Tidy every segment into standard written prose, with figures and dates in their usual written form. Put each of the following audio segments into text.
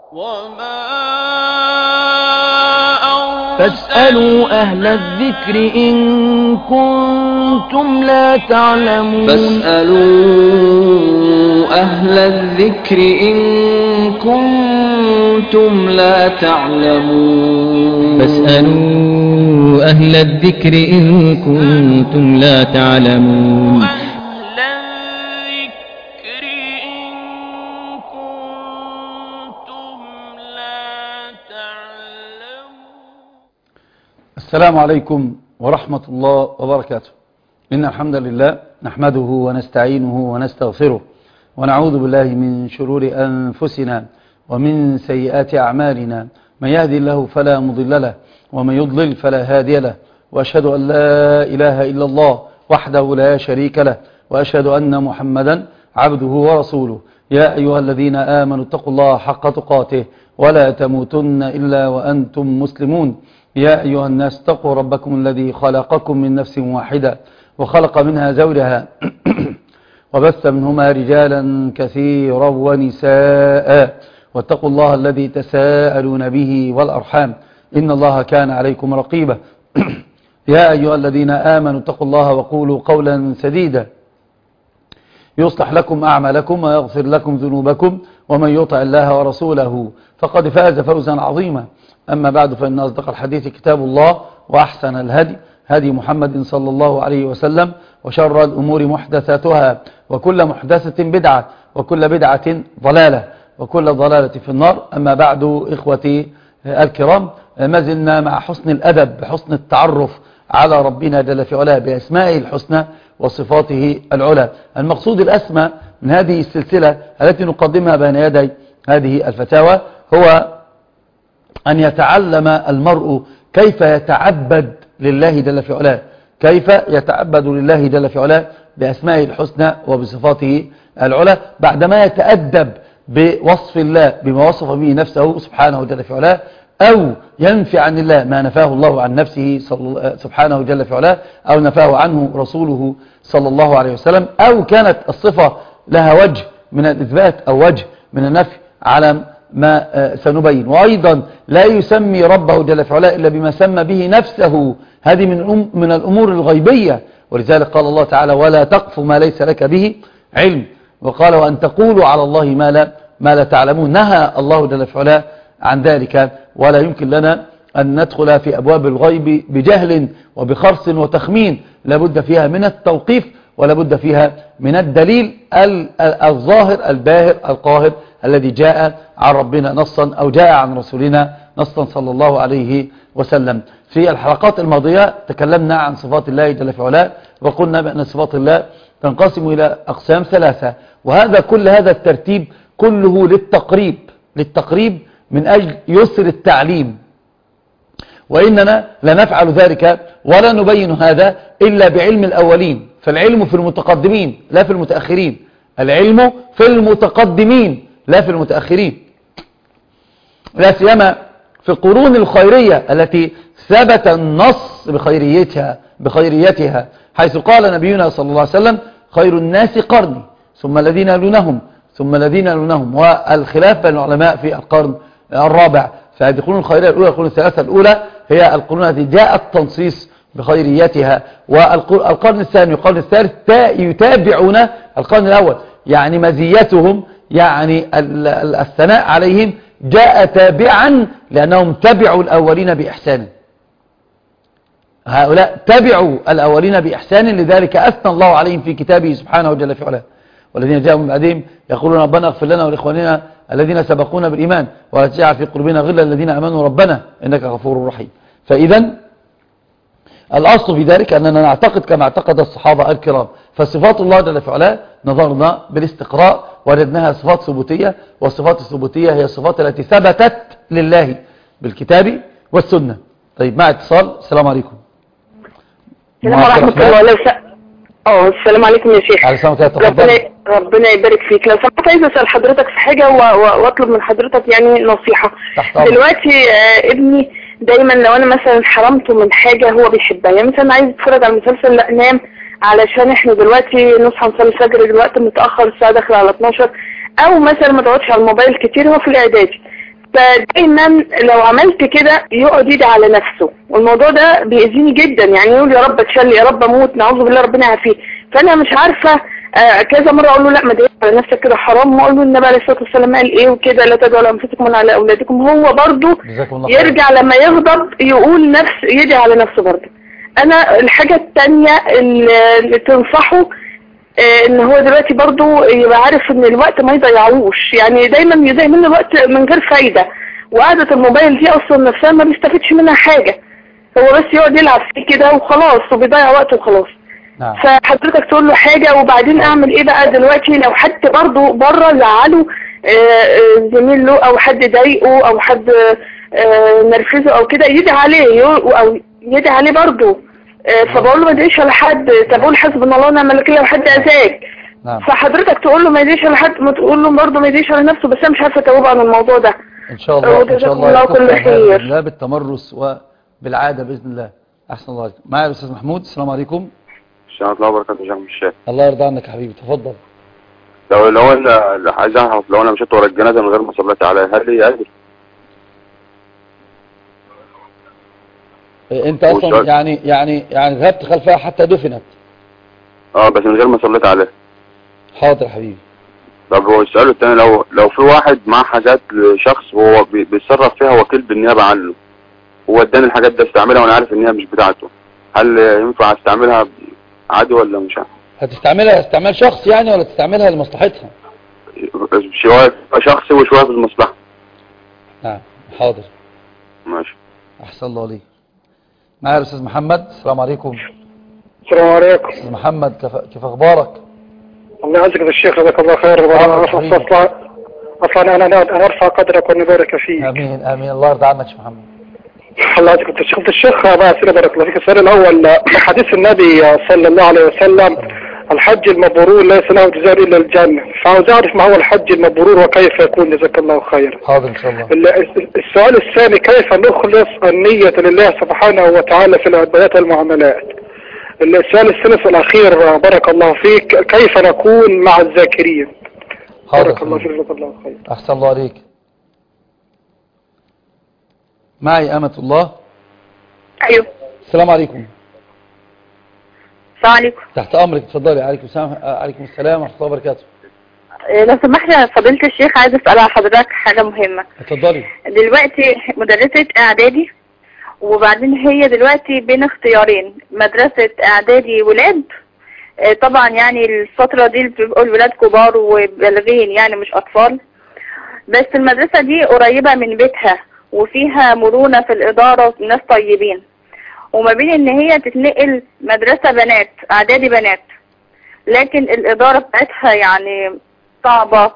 فاسألوا أهل الذكر إن كنتم لا تعلمون. فاسألوا أهل الذكر إن كنتم لا تعلمون. فاسألوا أهل الذكر إن كنتم لا تعلمون. السلام عليكم ورحمة الله وبركاته. إن الحمد لله نحمده ونستعينه ونستغفره ونعوذ بالله من شرور أنفسنا ومن سيئات أعمالنا، من يهدي الله فلا مضل له ومن يضلل فلا هادي له، وأشهد أن لا إله إلا الله وحده لا شريك له، وأشهد أن محمدا عبده ورسوله. يا أيها الذين آمنوا اتقوا الله حق تقاته ولا تموتن إلا وأنتم مسلمون. يا أيها الناس اتقوا ربكم الذي خلقكم من نفس واحدة وخلق منها زوجها وبث منهما رجالا كثيرا ونساء، واتقوا الله الذي تساءلون به والأرحام إن الله كان عليكم رقيبا. يا أيها الذين آمنوا اتقوا الله وقولوا قولا سديدا يصلح لكم أعمالكم ويغفر لكم ذنوبكم، ومن يطع الله ورسوله فقد فاز فوزا عظيما. أما بعد، فإن أصدق الحديث كتاب الله، وأحسن الهدي هدي محمد صلى الله عليه وسلم، وشر الأمور محدثاتها، وكل محدثة بدعة، وكل بدعة ضلالة، وكل ضلالة في النار. أما بعد، إخوتي الكرام، ما زلنا مع حسن الأدب، بحسن التعرف على ربنا جل في علاه بأسمائه الحسنى وصفاته العلى. المقصود الأسمى من هذه السلسلة التي نقدمها بين يدي هذه الفتاوى هو أن يتعلم المرء كيف يتعبد لله جل في علاه، كيف يتعبد لله جل في علاه بأسمائه الحسنى وبصفاته العلى، بعدما يتأدب بوصف الله بما وصف به نفسه سبحانه جل في علاه، أو ينفي عن الله ما نفاه الله عن نفسه سبحانه جل في علاه، أو نفاه عنه رسوله صلى الله عليه وسلم، أو كانت الصفة لها وجه من الإثبات أو وجه من النفي على ما سنبين. وأيضا لا يسمي ربه جل في علاه إلا بما سمى به نفسه، هذه من الأمور الغيبية. ولذلك قال الله تعالى: ولا تقف ما ليس لك به علم، وقال: وأن تقولوا على الله ما لا تعلمون. نهى الله جل في علاه عن ذلك، ولا يمكن لنا أن ندخل في أبواب الغيب بجهل وبخرص وتخمين، لابد فيها من التوقيف، ولابد فيها من الدليل الظاهر الباهر القاهر الذي جاء عن ربنا نصا، أو جاء عن رسولنا نصا صلى الله عليه وسلم. في الحلقات الماضية تكلمنا عن صفات الله جل في علاه، وقلنا بأن صفات الله تنقسم إلى أقسام ثلاثة، كل هذا الترتيب كله للتقريب من أجل يسر التعليم، وإننا لا نفعل ذلك ولا نبين هذا إلا بعلم الأولين. فالعلم في المتقدمين لا في المتأخرين، العلم في المتقدمين لا في المتأخرين، لا سيما في القرون الخيرية التي ثبت النص بخيريتها، حيث قال نبينا صلى الله عليه وسلم: خير الناس قرني ثم الذين يلونهم ثم الذين يلونهم. والخلاف بين العلماء في القرن الرابع، فهذه القرون الخيرية الأولى، القرون الثلاثة الأولى هي القرون التي جاء التنصيص بخيريتها، والقرن الثاني والقرن الثالث يتابعون القرن الأول، يعني مزيتهم، يعني الثناء عليهم جاء تابعا لأنهم تبعوا الأولين بإحسان. هؤلاء تبعوا الأولين بإحسان، لذلك أثنى الله عليهم في كتابه سبحانه وجل في علاه: والذين جاءوا من بعدهم يقولون ربنا اغفر لنا ولإخواننا الذين سبقونا بالإيمان ولا تجعل في قلوبنا غلا للذين آمنوا ربنا إنك غفور رحيم. فإذا الأصل في ذلك أننا نعتقد كما اعتقد الصحابة الكرام. فصفات الله جل في علاه نظرنا بالاستقراء وجدناها صفات ثبوتية، والصفات الثبوتية هي الصفات التي ثبتت لله بالكتاب والسنة. طيب، مع اتصال. السلام عليكم. السلام ورحمة الله. السلام عليكم يا شيخ. ربنا يبارك فيك. لو سمحت عايز اسال حضرتك في حاجه واطلب من حضرتك يعني نصيحه. دلوقتي ابني دايما لو انا مثلا حرمته من حاجه هو بيحبها، يعني مثلا عايز يتفرج على مسلسل، لا نام علشان احنا دلوقتي نصحى نصلي الفجر دلوقتي متاخر، الساعه داخله على 12، او مثلا ما تقعدش على الموبايل كتير، هو في الاعدادي. فدايما لو عملت كده يقعد يدعي على نفسه، والموضوع ده بيأذيني جدا، يعني يقول يا رب اتشل، يا رب اموت، نعوذ بالله ربنا يعافيه. فانا مش عارفه كذا مره اقول له لا ما تدعيش على نفسك كده حرام، واقول له النبي عليه الصلاه والسلام قال ايه وكده، لا تدعوا على انفسكم ولا على اولادكم. هو برضه يرجع لما يغضب يقول يدعي على نفسه برضه. انا الحاجه الثانيه اللي تنصحه ان هو دلوقتي برضو يبقى عارف ان الوقت ما يضيعوش، يعني دايما يضيع منه الوقت من غير فايدة، وقعدة الموبايل دي اصلا نفسها ما بيستفدش منها حاجة، هو بس يقعد يلعب فيه كده وخلاص وبيضيع وقته وخلاص. نعم. فحضرتك تقول له حاجة وبعدين اعمل ايه بقى دلوقتي لو حد برضو بره زعله زميل له او حد ضايقه او حد نرفزه او كده، يدعي عليه او يدعي عليه برضو. فبقول له ما يدعيش على حد، طب قول حسبنا الله ونعم الوكيل لو حد اذاك. نعم. فحضرتك تقول له ما يدعيش على حد، ما تقول له برضه ما يدعيش على نفسه، بس انا مش عارفه اجاوب عن الموضوع ده. ان شاء الله ان شاء الله كل خير. لا بالتمرس وبالعاده باذن الله. احسن الله عليكم. معايا الاستاذ محمود. السلام عليكم. السلام الله وبركاته. يا الشيخ الله يرضى عنك يا حبيبي، تفضل. لو انا عايز اعرف، لو انا مشيت ورا الجنازه من غير ما صليت عليها هل لي اجر؟ انت اصلا يعني ذهبت خلفها حتى دفنت؟ بس من غير ما صليت عليها. حاضر يا حبيبي. طب هو السؤال الثاني، لو في واحد معاه حاجات لشخص وهو بيتصرف فيها وكيل بالنيابه عنه، هو اداني الحاجات دي استعملها وانا عارف ان هي مش بتاعته، هل ينفع استعملها عادي ولا مش عارف؟ هتستعملها استعمال شخص يعني ولا تستعملها لمصلحتها؟ شويه شخصي وشويه في المصلحه. نعم حاضر. ماشي. احسن الله عليك. معايا الاستاذ محمد. السلام عليكم. السلام عليكم. استاذ محمد كيف اخبارك؟ الله يعزك يا الشيخ، جزاك الله خير. اصلا انا ارفع قدرك ونبارك فيك. امين امين. الله يرضى عنك يا محمد. الله يعزك يا الشيخ. بقى اسئله بارك الله فيك. السؤال الاول، حديث النبي صلى الله عليه وسلم الحج المبرور ليس له جزاء الا الجنه، فعاوز اعرف ما هو الحج المبرور وكيف يكون، جزاك الله خير. حاضر ان شاء الله. السؤال الثاني، كيف نخلص النية لله سبحانه وتعالى في العبادات والمعاملات؟ السؤال الثالث الاخير بارك الله فيك، كيف نكون مع الذاكرين؟ بارك الله فيك، جزاك الله خير. احسن الله عليك. معي أمة الله. ايوه. السلام عليكم. السلام عليكم. تحت امرك، اتفضلي. عليكم السلام ورحمه الله وبركاته. لو سمحت يا فضيلة الشيخ، عايز اسال على حضرتك حاجه مهمه. اتفضلي. دلوقتي مدرسه اعدادي، وبعدين هي دلوقتي بين اختيارين، مدرسه اعدادي ولاد، طبعا يعني الفتره دي بيبقوا الولاد كبار وبالغين يعني مش اطفال، بس المدرسه دي قريبه من بيتها وفيها مرونه في الاداره وناس طيبين، وما بين ان هي تتنقل مدرسة بنات اعدادي بنات، لكن الادارة بتاعتها يعني صعبة،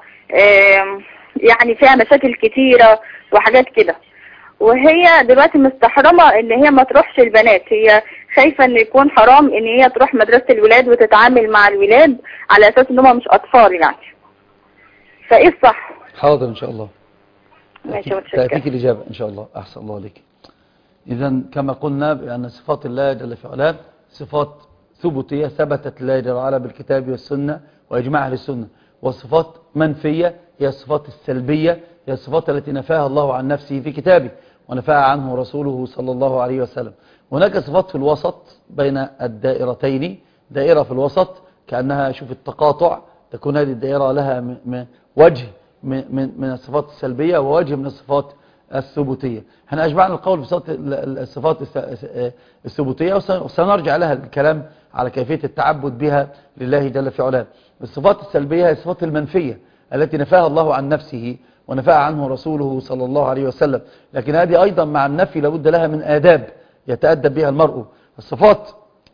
يعني فيها مشاكل كتيرة وحاجات كده، وهي دلوقتي مستحرمة ان هي ما تروحش البنات، هي خايفة ان يكون حرام ان هي تروح مدرسة الولاد وتتعامل مع الولاد على اساس ان هم مش اطفال يعني، فايه الصح؟ حاضر ان شاء الله. ماشي متشكرة. تأتيك الاجابة ان شاء الله. احسن الله عليك. إذا كما قلنا بأن صفات الله جل في علاه صفات ثبوتية ثبتت الله جل وعلا بالكتاب والسنة وإجماع أهل السنة، وصفات منفية هي الصفات السلبية، هي الصفات التي نفاها الله عن نفسه في كتابه ونفاها عنه رسوله صلى الله عليه وسلم. هناك صفات في الوسط بين الدائرتين، دائرة في الوسط كأنها شوف التقاطع، تكون هذه الدائرة لها وجه من الصفات السلبية ووجه من الصفات الثبوتية. احنا أجمعنا القول بالصفات الثبوتية وسنرجع لها الكلام على كيفية التعبد بها لله جل في علاه. الصفات السلبية هي الصفات المنفية التي نفاها الله عن نفسه ونفاها عنه رسوله صلى الله عليه وسلم، لكن هذه أيضا مع النفي لابد لها من آداب يتأدب بها المرء. الصفات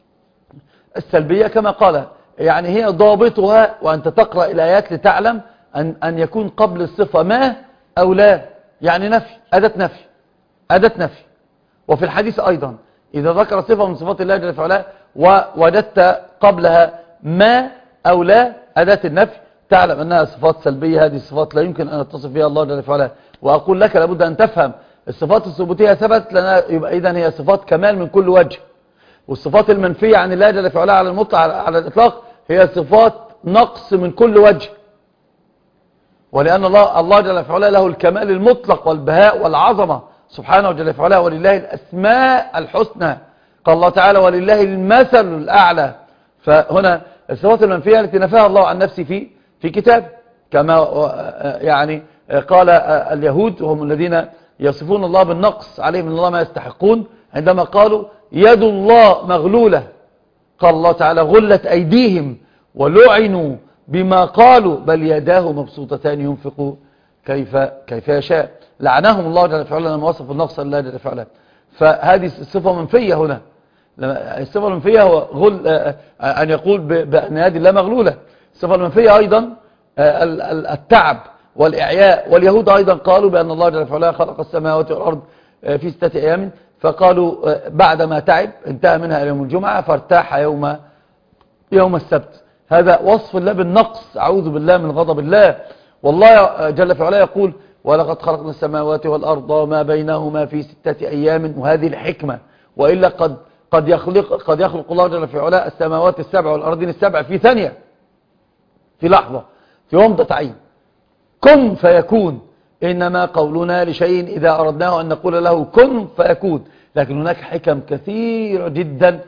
السلبية كما قال يعني هي ضابطها، وأنت تقرأ الآيات لتعلم أن يكون قبل الصفة ما أو لا، يعني نفي، أداة نفي. وفي الحديث أيضا إذا ذكر صفة من صفات الله جل وعلا ووجدت قبلها ما أو لا أداة النفي، تعلم أنها صفات سلبية، هذه الصفات لا يمكن أن يتصف بها الله جل وعلا. وأقول لك لابد أن تفهم الصفات الثبوتية ثبت لنا، يبقى إذن هي صفات كمال من كل وجه، والصفات المنفية عن الله جل وعلا على المطلق على الإطلاق هي صفات نقص من كل وجه. ولأن الله جل في علاه له الكمال المطلق والبهاء والعظمة سبحانه جل في علاه، ولله الأسماء الحسنى. قال الله تعالى ولله المثل الأعلى. فهنا الصفات المنفية التي نفاها الله عن نفسه في كتاب، كما يعني قال اليهود وهم الذين يصفون الله بالنقص عليهم من الله ما يستحقون عندما قالوا يد الله مغلولة. قال الله تعالى غلت أيديهم ولعنوا بما قالوا بل يداه مبسوطتان ينفق كيف يشاء. لعناهم الله جل وعلا لما وصف النقص لله جل وعلا. فهذه الصفة منفية هنا. الصفة المنفية هو أن يقول بأن يد الله مغلولة. الصفة المنفية أيضا التعب والإعياء، واليهود أيضا قالوا بأن الله جل وعلا خلق السماوات والأرض في 6 أيام، فقالوا بعدما تعب انتهى منها يوم الجمعة فارتاح يوم السبت. هذا وصف الله بالنقص، أعوذ بالله من غضب الله. والله جل وعلا يقول ولقد خلقنا السماوات والأرض وما بينهما في 6 أيام، وهذه الحكمة. وإلا قد يخلق الله جل وعلا السماوات ال7 والأرضين ال7 في ثانية، في لحظة، في ومضة عين. كن فيكون، إنما قولنا لشيء إذا أردناه أن نقول له كن فيكون. لكن هناك حكم كثيرة جدا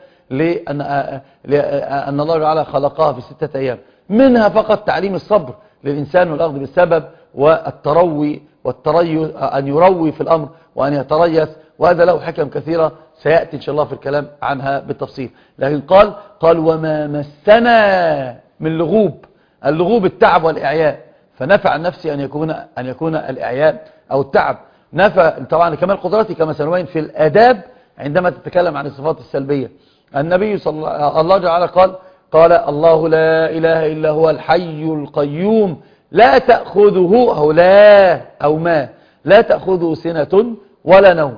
لأن الله تعالى خلقها في 6 أيام، منها فقط تعليم الصبر للإنسان والأخذ بالسبب والتروي أن يروي في الأمر وأن يتريث، وهذا له حكم كثيرة سيأتي إن شاء الله في الكلام عنها بالتفصيل. لكن قال وما مسنا من لغوب. اللغوب التعب والإعياء، فنفى عن نفسه أن يكون الإعياء أو التعب. نفى طبعا كمال قدرته كما سنبين في الآداب عندما تتكلم عن الصفات السلبية. النبي الله تعالى قال الله لا إله إلا هو الحي القيوم لا تأخذه لا تأخذه سنة ولا نوم.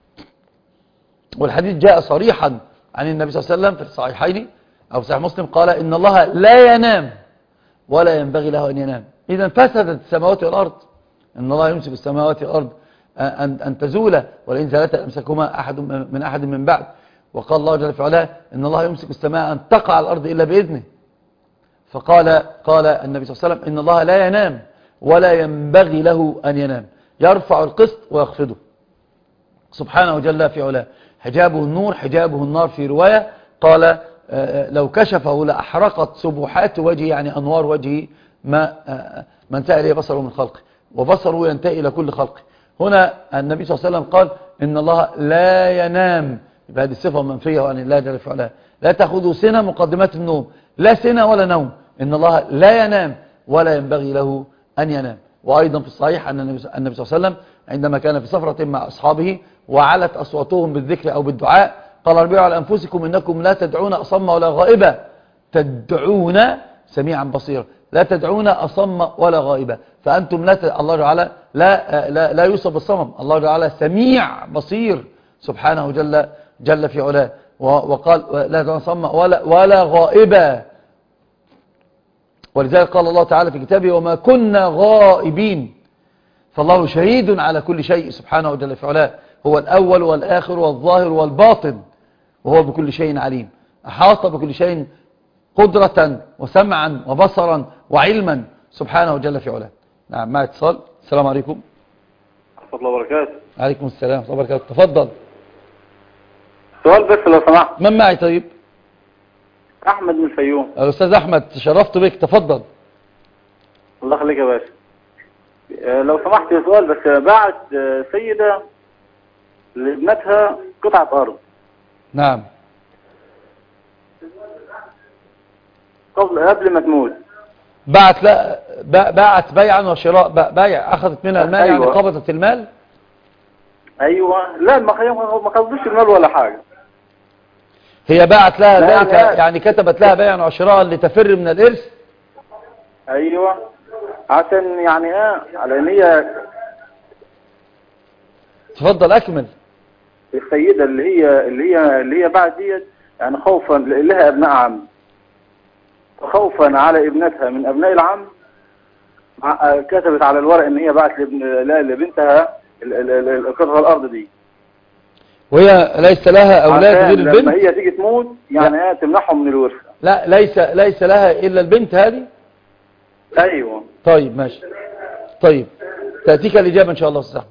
والحديث جاء صريحا عن النبي صلى الله عليه وسلم في الصحيحين أو صحيح مسلم قال إن الله لا ينام ولا ينبغي له أن ينام. إذا فسدت السماوات والأرض. إن الله يمسك السماوات والأرض أن تزولا ولئن زالتا أمسكهما أحد من بعد. وقال الله جل وعلا إن الله يمسك السماء أن تقع على الأرض إلا بإذنه. قال النبي صلى الله عليه وسلم إن الله لا ينام ولا ينبغي له أن ينام، يرفع القسط ويخفضه سبحانه جل في علاه. حجابه النور حجابه النار في رواية. قال لو كشفه لأحرقت سبحات وجهه، يعني أنوار وجهه ما انتهى إليه بصره من خلقه، وبصره ينتهي إلى كل خلقه. هنا النبي صلى الله عليه وسلم قال إن الله لا ينام، يبقى هذه الصفة منفية وأن الله جل في علاه. لا تأخذه سنة، مقدمات النوم، لا سنة ولا نوم. إن الله لا ينام ولا ينبغي له أن ينام. وأيضا في الصحيح أن النبي صلى الله عليه وسلم عندما كان في سفرة مع أصحابه وعلت أصواتهم بالذكر أو بالدعاء قال اربعوا على أنفسكم إنكم لا تدعون أصم ولا غائبا، تدعون سميعا بصيرا، لا تدعون أصم ولا غائبا. فأنتم الله تعالى لا يوصف بالصمم، الله تعالى سميع بصير سبحانه جل في علاه. وقال لا تدعون أصم ولا غائبا. ولذلك قال الله تعالى في كتابه وما كنا غائبين. فالله شهيد على كل شيء سبحانه جل في علاه، هو الأول والآخر والظاهر والباطن، وهو بكل شيء عليم، أحاط بكل شيء قدرة وسمعا وبصرا وعلما سبحانه جل في علاه. نعم، مع اتصال. السلام عليكم ورحمة الله وبركاته. عليكم السلام ورحمة الله وبركاته. تفضل. سؤال بس لو سمحت. من معي طيب؟ أحمد من الفيوم. الأستاذ أحمد تشرفت بك، تفضل. الله يخليك يا باشا. لو سمحت سؤال بس، باعت سيدة لابنتها قطعة أرض. نعم. قبل ما تموت. باعت بيعا وشراء، بيع أخذت منها المال. أيوة. يعني قبضت المال. أيوة. لا ما قبضش المال ولا حاجة. هي باعت لها ذلك، يعني كتبت لها بيعا وشراء لتفر من الإرث. أيوة، عشان يعني على ان هي. تفضل أكمل. السيدة اللي هي بعد ديت، يعني خوفا لها ابناء عم، خوفا على ابنتها من ابناء العم، كتبت على الورق ان هي بعت لبنتها قطعة الارض دي، وهي ليس لها اولاد غير البنت. لما هي تيجي تموت يعني تمنحهم من الورثة. لا، ليس لها الا البنت هذه. ايوه. طيب ماشي. طيب تأتيك الإجابة إن شاء الله. أستاذ أحمد.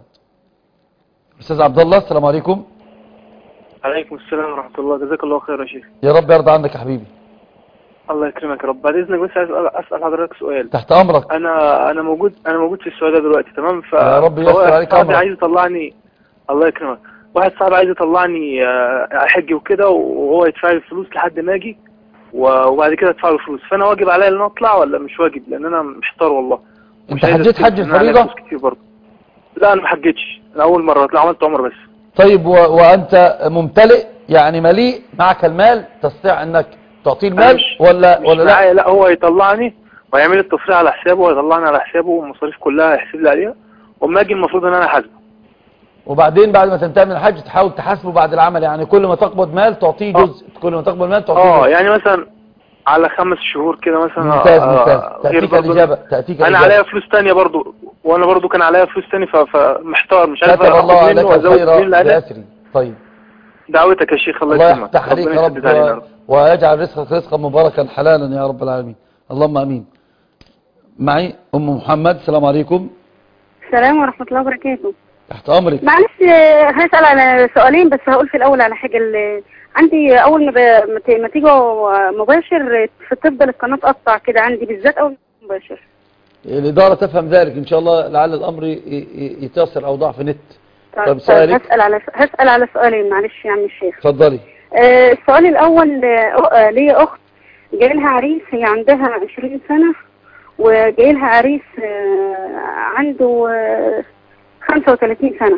أستاذ عبد الله السلام عليكم. عليكم السلام ورحمة الله. جزاك الله خير يا شيخ. يا رب يرضى عنك يا حبيبي. الله يكرمك يا رب. بعد إذنك بس عايز أسأل حضرتك سؤال. تحت أمرك. أنا موجود في السعودية دلوقتي تمام. يا رب ييسر عليك أمرك. عايز يطلعني. الله يكرمك. واحد صاحبي عايز يطلعني أحج وكده وهو يدفع لي الفلوس لحد ما أجي وبعد كده أدفع له الفلوس، فأنا واجب عليا إن أطلع ولا مش واجب؟ لأن أنا محتار والله. أنت حجيت حج الفريضة؟ كتير برضه. لا أنا ما حجيتش، أنا أول مرة عملت عمرة بس. طيب وأنت ممتلئ يعني مليء معك المال تستطيع أنك تعطيه المال ولا لا؟ لا هو يطلعني ويعمل التصريح على حسابه ويطلعني على حسابه والمصاريف كلها يحسب لي عليها، وأما أجي المفروض إن أنا أحاسبه. وبعدين بعد ما تنتهي من الحج تحاول تحاسبه بعد العمل، يعني كل ما تقبض مال تعطيه جزء، كل ما تقبض مال تعطيه جزء. يعني مثلا على 5 شهور كده مثلا. ممتاز. تأتيك الإجابة. أنا عليا فلوس تانية برضو، وأنا برضو كان عليا فلوس تانية فمحتار مش عارف كتب الله لك الخير بأسري. طيب دعوتك يا شيخ. الله يفتح عليك يا رب ويجعل رزقك رزقا مباركا حلالا يا رب العالمين. اللهم امين. معي ام محمد. السلام عليكم. السلام ورحمه الله وبركاته. تحت امرك. معلش هسال على سؤالين بس، هقول في الاول على حاجه اللي عندي. اول ما تيجوا مباشر تفضل القناه تقطع كده عندي بالذات اول مباشر. الاداره تفهم ذلك ان شاء الله، لعل الامر يتيسر او ضعف نت. طب سؤالك. هسال على سؤالين معلش يا عم الشيخ. اتفضلي. السؤال الاول، ليا اخت جاي لها عريس، هي عندها 20 سنه وجاي لها عريس عنده 35 سنه.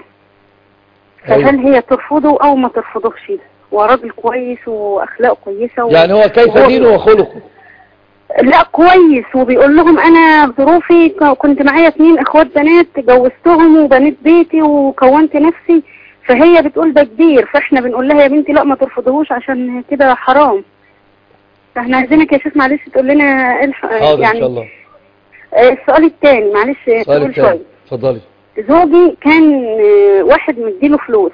فهل هي ترفضه او ما ترفضوش؟ هو راجل كويس واخلاقه كويسه يعني هو كيف دينه وخلقه؟ لا كويس، وبيقول لهم انا ظروفي كنت معايا 2 اخوات بنات جوزتهم وبنيت بيتي وكونت نفسي، فهي بتقول ده كبير، فاحنا بنقول لها يا بنتي لا ما ترفضهوش عشان كده حرام. فاحنا عايزينك يا شيخ معلش تقول لنا يعني ان شاء الله. السؤال الثاني معلش تقول شويه. اتفضلي. زوجي كان واحد مديله فلوس.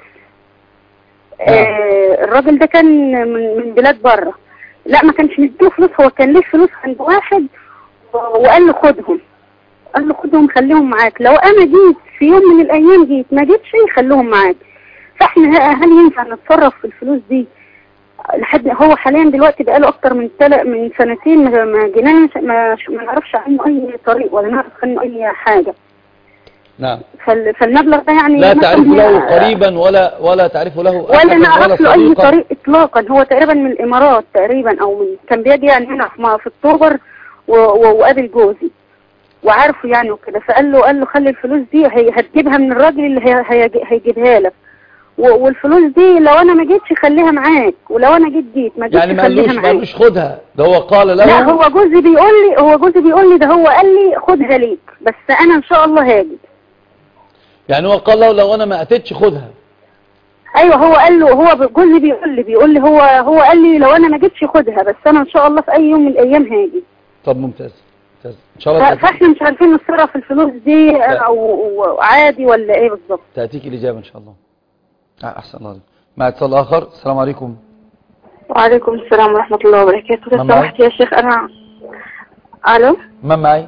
الراجل ده كان من بلاد بره. لا ما كانش مديله فلوس، هو كان ليه فلوس عند واحد وقال له خدهم. قال له خدهم خليهم معاك، لو انا جيت في يوم من الايام جيت ما جيتش خليهم معاك. فاحنا هل ينفع نتصرف في الفلوس دي؟ لحد هو حاليا دلوقتي بقاله اكتر من 2 سنين ما جيناش، ما نعرفش عنه اي طريق ولا نعرف عنه اي حاجه. نعم. فالمبلغ ده يعني لا تعرف له قريبا ولا تعرف له ولا نعرف له اي طريق اطلاقا. هو تقريبا من الامارات تقريبا، او كان بيجي يعني هنا في اكتوبر وقابل جوزي وعارفه يعني وكده. فقال له خلي الفلوس دي هتجيبها من الراجل اللي هيجيبها لك، والفلوس دي لو انا ما جيتش خليها معاك، ولو انا جيت ما جيتش يعني خليها معاك. يعني مالوش خدها، ده هو قال له. لا هو جوزي بيقول لي ده هو قال لي خدها ليك، بس انا ان شاء الله هاجي. يعني هو قال له لو انا ما اتيتش خدها. ايوه هو قال له، هو جوزي بيقول لي هو قال لي لو انا ما جيتش خدها، بس انا ان شاء الله في اي يوم من الايام هاجي. طب ممتاز ان شاء الله. فاحنا مش عارفين نتصرف الفلوس دي او عادي ولا ايه بالظبط. تاتيك الاجابه ان شاء الله. احسن الله. مع اتصال اخر. السلام عليكم. وعليكم السلام ورحمه الله وبركاته. لو سمحت يا شيخ انا. الو. من معي؟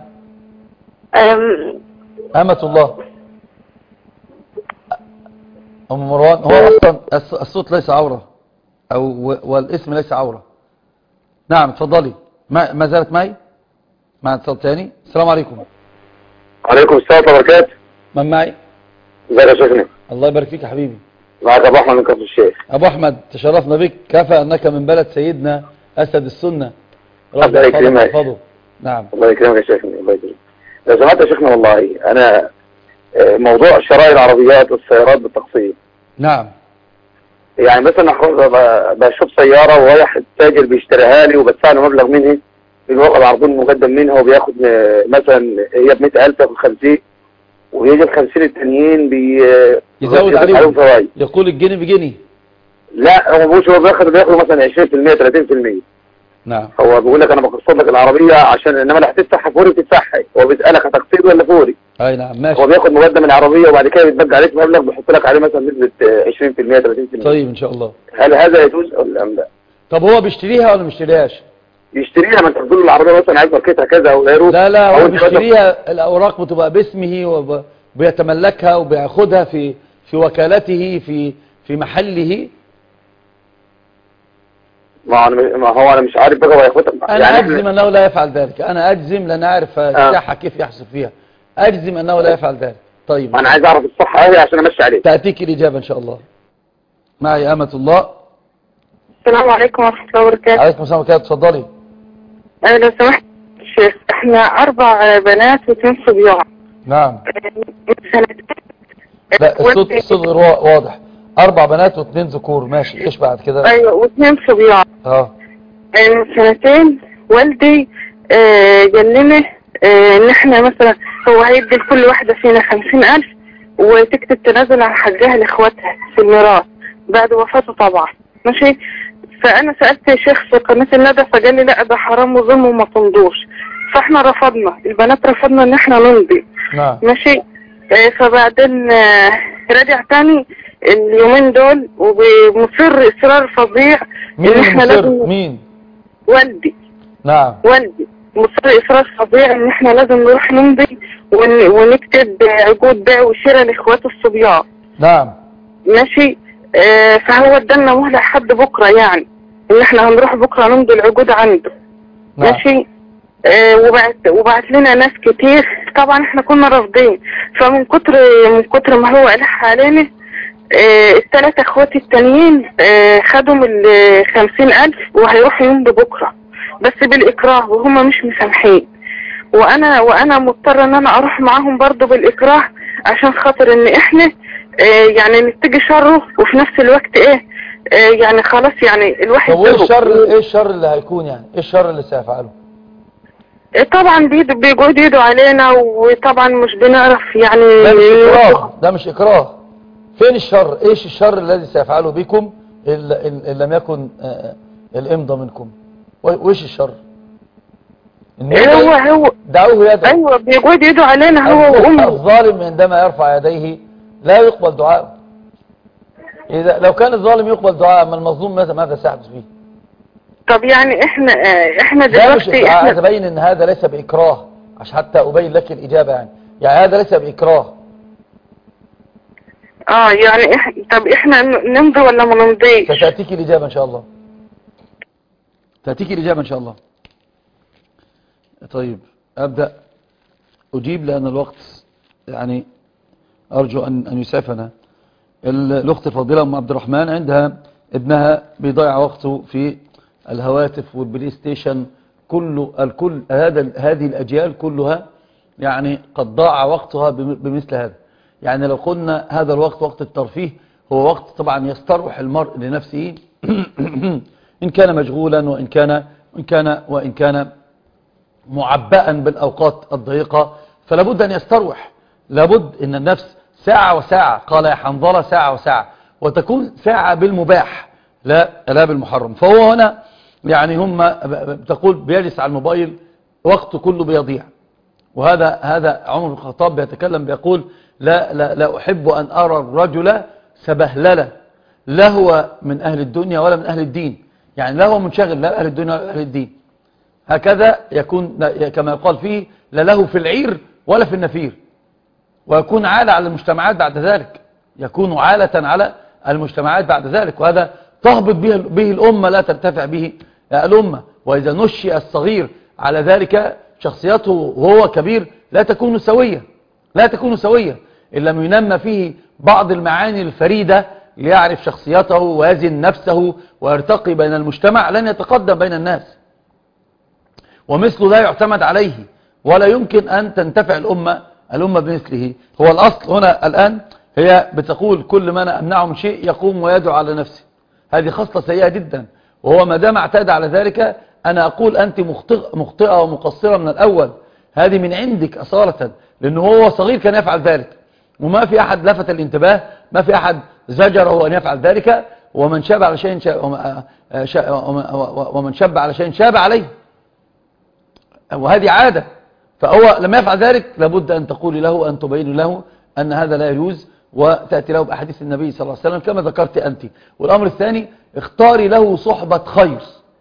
أمة الله. أم مروان. هو أصلا الصوت ليس عورة والاسم ليس عورة. نعم اتفضلي. ما زالت معي مع اتصال تاني. السلام عليكم. وعليكم السلام ورحمة الله وبركاته. من معي؟ ازيك يا شيخنا؟ الله يبارك فيك يا حبيبي. معك أبو أحمد من كفر الشيخ. أبو أحمد تشرفنا بك، كفى أنك من بلد سيدنا أسد السنة. ربنا يكرمك. نعم. الله يكرمك يا شيخنا. الله يكرمك. لو سمحت يا شيخنا والله أنا موضوع شراء العربيات والسيارات بالتقسيط. نعم. يعني مثلا بشوف سيارة وواحد تاجر بيشتريها لي وبدفع له مبلغ منها، بيوقع العربون مقدم منها وبياخد مثلا هي ب100,000 تاخد 50 ويجي ال50 التانيين يزود عليهم فوائد. يقول الجنيه بجنيه. لا هو مش، هو بياخد مثلا 20% 30%. نعم. هو بيقول لك انا بقسط لك العربيه عشان انما اللي هتدفعها فوري تدفعها، هو بيسالك هتقسيط ولا فوري. اي نعم ماشي. هو بياخد مقدم العربيه وبعد كده بيتبقى عليك مبلغ بيحط لك عليه مثلا نسبه 20% 30%. طيب ان شاء الله. هل هذا يجوز ولا لا؟ طب هو بيشتريها ولا ما بيشتريهاش؟ يشتريها، ما انت بتقول له العربيه مثلا عايز ماركتها كذا او غيره. لا هو بيشتريها، الاوراق بتبقى باسمه وبيتملكها وبياخدها في وكالته في محله. ما هو انا مش عارف بقى هو ياخدها. انا اجزم انه لا يفعل ذلك، انا اجزم لان اعرف الساحه كيف يحسب فيها، اجزم انه لا يفعل ذلك. طيب انا عايز اعرف الصح ايه عشان امشي عليه. تاتيك الاجابه ان شاء الله. معي امة الله. السلام عليكم ورحمه الله وبركاته. عليكم السلام ورحمه الله. اتفضلي. لو سمحت شيخ، احنا 4 بنات و2 صبيان. نعم. من سنتين. لا الصوت غير واضح. 4 بنات و2 ذكور، ماشي. ايش بعد كده؟ ايوه و2 صبيان. من سنتين والدي جننه ان احنا مثلا هو هيدي لكل واحدة فينا 50,000 وتكتب تنازل عن حقها لاخواتها في الميراث بعد وفاته طبعا. ماشي. فانا سألت شيخ في قناة الندى فقال لي لا ده حرام وظلم وما تمضوش. فاحنا رفضنا، البنات رفضنا ان احنا نمضي. نعم. ماشي. فبعدين رجع تاني اليومين دول ومصر اصرار فظيع. مين مصر؟ مين؟ والدي. نعم. والدي مصر اصرار فظيع ان احنا لازم نروح نمضي ونكتب عقود بيع وشراء لاخوات الصبيان. نعم. ماشي. فهو ادالنا مهله لحد بكره، يعني ان احنا هنروح بكره نمضي العقود عنده. نعم. ماشي. وبعت لنا ناس كتير، طبعا احنا كنا رافضين. فمن كتر ما هو ألح علينا، ال3 اخواتي التانيين خدوا من 50,000 وهيروحوا يمضوا بكره بس بالاكراه وهم مش مسامحين. وانا مضطره ان انا اروح معاهم برضو بالاكراه عشان خاطر ان احنا يعني نتجي شره وفي نفس الوقت يعني خلاص يعني الواحد. طب ايه الشر اللي هيكون، يعني ايه الشر اللي سيفعله؟ طبعا بيقعدوا يدوا علينا وطبعا مش بنعرف يعني. ده مش اكراه. فين الشر؟ ايش الشر الذي سيفعله بكم إن لم يكن الامضى منكم؟ وايش الشر؟ هو دعوه يدعو. ايوه بيقعدوا يدوا علينا هو وامه. الظالم عندما يرفع يديه لا يقبل دعاءه. اذا لو كان الظالم يقبل دعاء، اما المظلوم ماذا سيحدث به؟ طب يعني احنا دلوقتي عايز ابين ان هذا ليس باكراه عشان حتى ابين لك الاجابه، يعني هذا ليس باكراه. يعني طب احنا نمضي ولا ما نمضيش؟ ستاتيك الاجابه ان شاء الله. تاتيك الاجابه ان شاء الله. طيب ابدا اجيب لان الوقت يعني ارجو ان يسعفنا. الاخت الفاضله ام عبد الرحمن عندها ابنها بيضيع وقته في الهواتف والبلاي ستيشن، الكل هذه الاجيال كلها يعني قد ضاع وقتها بمثل هذا. يعني لو قلنا هذا الوقت وقت الترفيه، هو وقت طبعا يستروح المرء لنفسه إن كان مشغولا وإن كان معبئا بالأوقات الضيقة، فلابد أن يستروح. لابد أن النفس ساعة وساعة، قال يا حنظلة ساعة وساعة، وتكون ساعة بالمباح لا بالمحرم. فهو هنا يعني هم تقول بيجلس على الموبايل وقته كله بيضيع. وهذا عمر بن الخطاب بيتكلم بيقول لا أحب أن أرى الرجل سبهللة، لا هو من أهل الدنيا ولا من أهل الدين، يعني لا هو منشغل لا أهل الدنيا ولا أهل الدين. هكذا يكون كما يقال فيه لا له في العير ولا في النفير، ويكون عالة على المجتمعات بعد ذلك، يكون عالة على المجتمعات بعد ذلك، وهذا تهبط به الأمة لا ترتفع به الأمة. وإذا نشئ الصغير على ذلك شخصيته وهو كبير لا تكون سوية إن لم ينمى فيه بعض المعاني الفريدة ليعرف شخصيته ويزن نفسه ويرتقي بين المجتمع، لن يتقدم بين الناس، ومثله لا يعتمد عليه ولا يمكن أن تنتفع الأمة بمثله. هو الأصل هنا الآن هي بتقول كل ما أنا أمنعه من شيء يقوم ويدعو على نفسه. هذه خصلة سيئة جدا، وهو ما دام اعتاد على ذلك أنا أقول أنت مخطئة ومقصرة من الأول. هذه من عندك أصالة، لأنه هو صغير كان يفعل ذلك وما في أحد لفت الانتباه، ما في أحد زجره أن يفعل ذلك. ومن شاب على شيء ومن شاب على شيء شاب عليه، وهذه عادة. فهو لما يفعل ذلك لابد أن تقولي له، أن تبين له أن هذا لا يجوز، وتأتي له بأحاديث النبي صلى الله عليه وسلم كما ذكرت أنت. والأمر الثاني، اختاري له صحبة خير،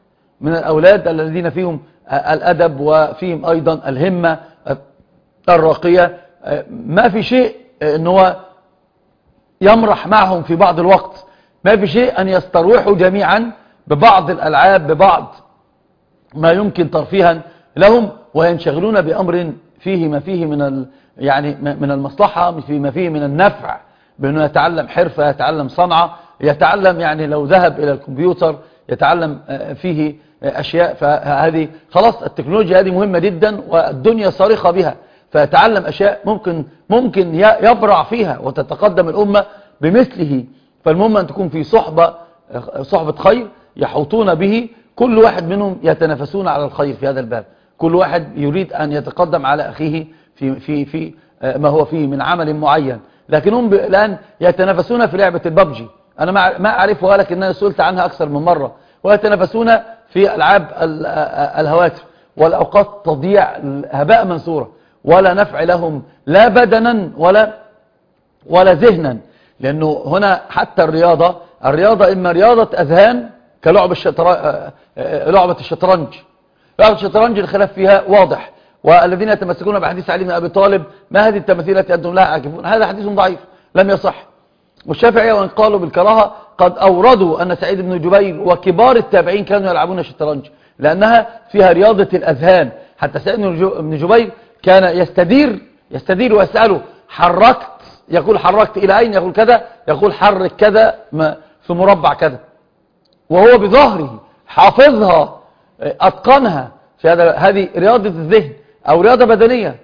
من الأولاد الذين فيهم الأدب وفيهم أيضا الهمة الراقية، ما في شيء ان هو يمرح معهم في بعض الوقت، ما في شيء أن يستروحوا جميعا ببعض الألعاب، ببعض ما يمكن ترفيها لهم، وينشغلون بأمر فيه ما فيه من يعني من المصلحة، فيما فيه من النفع، بأنه يتعلم حرفة، يتعلم صنعة، يتعلم يعني لو ذهب إلى الكمبيوتر يتعلم فيه أشياء. فهذه خلاص التكنولوجيا هذه مهمة جدا والدنيا صارخة بها، فيتعلم أشياء ممكن يبرع فيها وتتقدم الأمة بمثله. فالمهم أن تكون في صحبة خير يحوطون به، كل واحد منهم يتنافسون على الخير في هذا الباب، كل واحد يريد أن يتقدم على أخيه في ما هو فيه من عمل معين، لكنهم الآن يتنافسون في لعبة الببجي. أنا ما أعرفها، لكن أنا سئلت عنها أكثر من مرة. ويتنافسون في ألعاب الهواتف، والأوقات تضيع هباء منثورة، ولا نفع لهم لا بدنا ولا ذهنا. لأنه هنا حتى الرياضة إما رياضة أذهان كلعب لعبة الشطرنج. لعبة الشطرنج الخلاف فيها واضح، والذين يتمسكون بحديث علي بن أبي طالب ما هذه التماثيل التي أنتم لها عاكفون، هذا حديث ضعيف لم يصح. والشافعية وإن قالوا بالكراهة قد أوردوا أن سعيد بن جبير وكبار التابعين كانوا يلعبون الشطرنج، لأنها فيها رياضة الأذهان. حتى سعيد بن جبير كان يستدير ويسأله حركت، يقول حركت إلى أين، يقول كذا، يقول حرك كذا في مربع كذا، وهو بظهره حافظها أتقنها. في هذه رياضة الذهن أو رياضة بدنية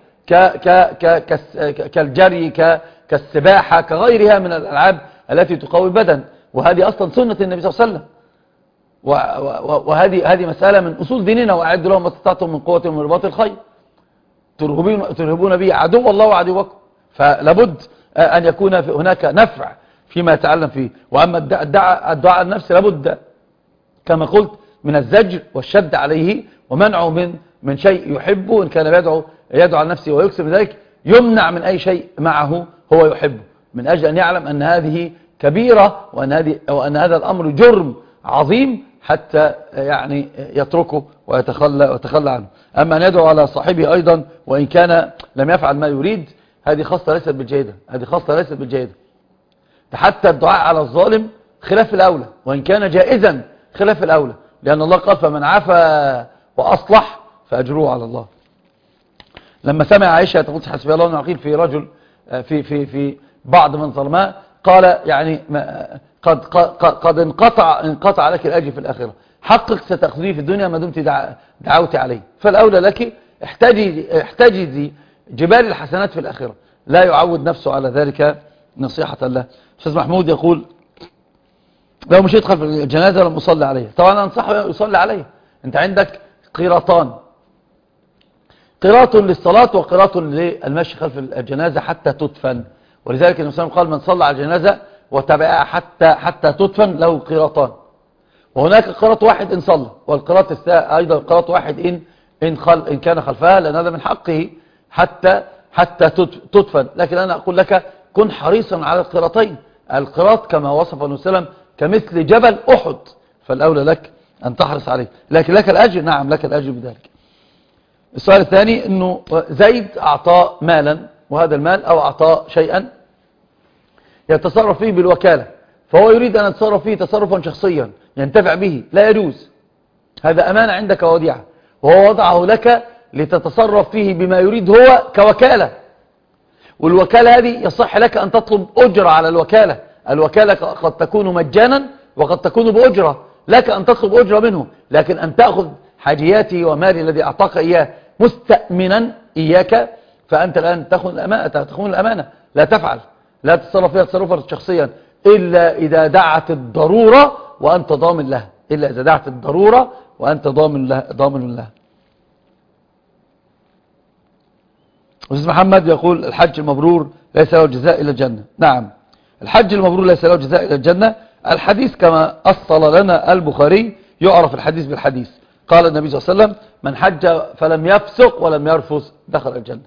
كالجري كالسباحة كغيرها من الألعاب التي تقوي البدن، وهذه أصلا سنة النبي صلى الله عليه وسلم. وهذه مسألة من أصول ديننا، وأعد لهم ما استطعتم من قوة ومن رباط الخيل ترهبون به عدو الله وعدوكم. فلابد أن يكون هناك نفع فيما يتعلم فيه. وأما الدعاء النفسي لابد كما قلت من الزجر والشد عليه، ومنعه من شيء يحبه، إن كان يدعو عن نفسه ويكسب ذلك يمنع من أي شيء معه هو يحبه، من أجل أن يعلم أن هذه كبيرة، وأن هذا الأمر جرم عظيم، حتى يعني يتركه ويتخلى عنه. أما أن يدعو على صاحبه أيضا وإن كان لم يفعل ما يريد، هذه خاصة ليست بالجيدة. حتى الدعاء على الظالم خلاف الأولى، وإن كان جائزا خلاف الأولى، لأن الله قال فمن عفا وأصلح فأجره على الله. لما سمع عائشة تقول حسبي الله ونعم الوكيل في رجل في بعض من ظلماء، قال يعني قد انقطع لك الأجر في الآخرة، حقك ستأخذيه في الدنيا ما دمت دعوت عليه، فالأولى لك احتجزي جبال الحسنات في الآخرة. لا يعود نفسه على ذلك نصيحة له. أستاذ محمود يقول لو مش يدخل في الجنازة لم أصلي عليه. طبعا أنصحه يصلي عليه. أنت عندك قيراطان، قيراط للصلاة وقيراط للمشي خلف الجنازة حتى تدفن. ولذلك النبي صلى الله عليه وسلم قال من صلى على الجنازة وتبعها حتى تدفن له قيراطان. وهناك قيراط واحد إن صلى، والقيراط أيضا قيراط واحد إن كان خلفها، لأن هذا من حقه حتى تدفن. لكن أنا أقول لك كن حريصا على القيراطين. القيراط كما وصف النبي صلى الله عليه وسلم كمثل جبل أحد، فالأولى لك أن تحرص عليه. لكن لك الأجر، نعم لك الأجر بذلك. السؤال الثاني أنه زيد أعطاه مالا، وهذا المال أو أعطاه شيئا يتصرف فيه بالوكالة، فهو يريد أن يتصرف فيه تصرفا شخصيا ينتفع به، لا يجوز. هذا أمانة عندك وديعة، وهو وضعه لك لتتصرف فيه بما يريد هو كوكالة. والوكالة هذه يصح لك أن تطلب أجرة على الوكالة. الوكالة قد تكون مجانا وقد تكون بأجرة، لك أن تطلب أجرة منه. لكن أن تأخذ حاجياته ومالي الذي أعطاك إياه مستأمنا إياك، فأنت الآن تخون الأمانة. لا تفعل، لا تتصرف فيها تصرفا شخصيا إلا إذا دعت الضرورة وأنت ضامن لها، إلا إذا دعت الضرورة وأنت ضامن لها. أستاذ محمد يقول الحج المبرور ليس له جزاء إلى الجنة. نعم، الحج المبرور ليس له جزاء إلى الجنة. الحديث كما أصل لنا البخاري يعرف الحديث بالحديث. قال النبي صلى الله عليه وسلم من حج فلم يفسق ولم يرفث دخل الجنة.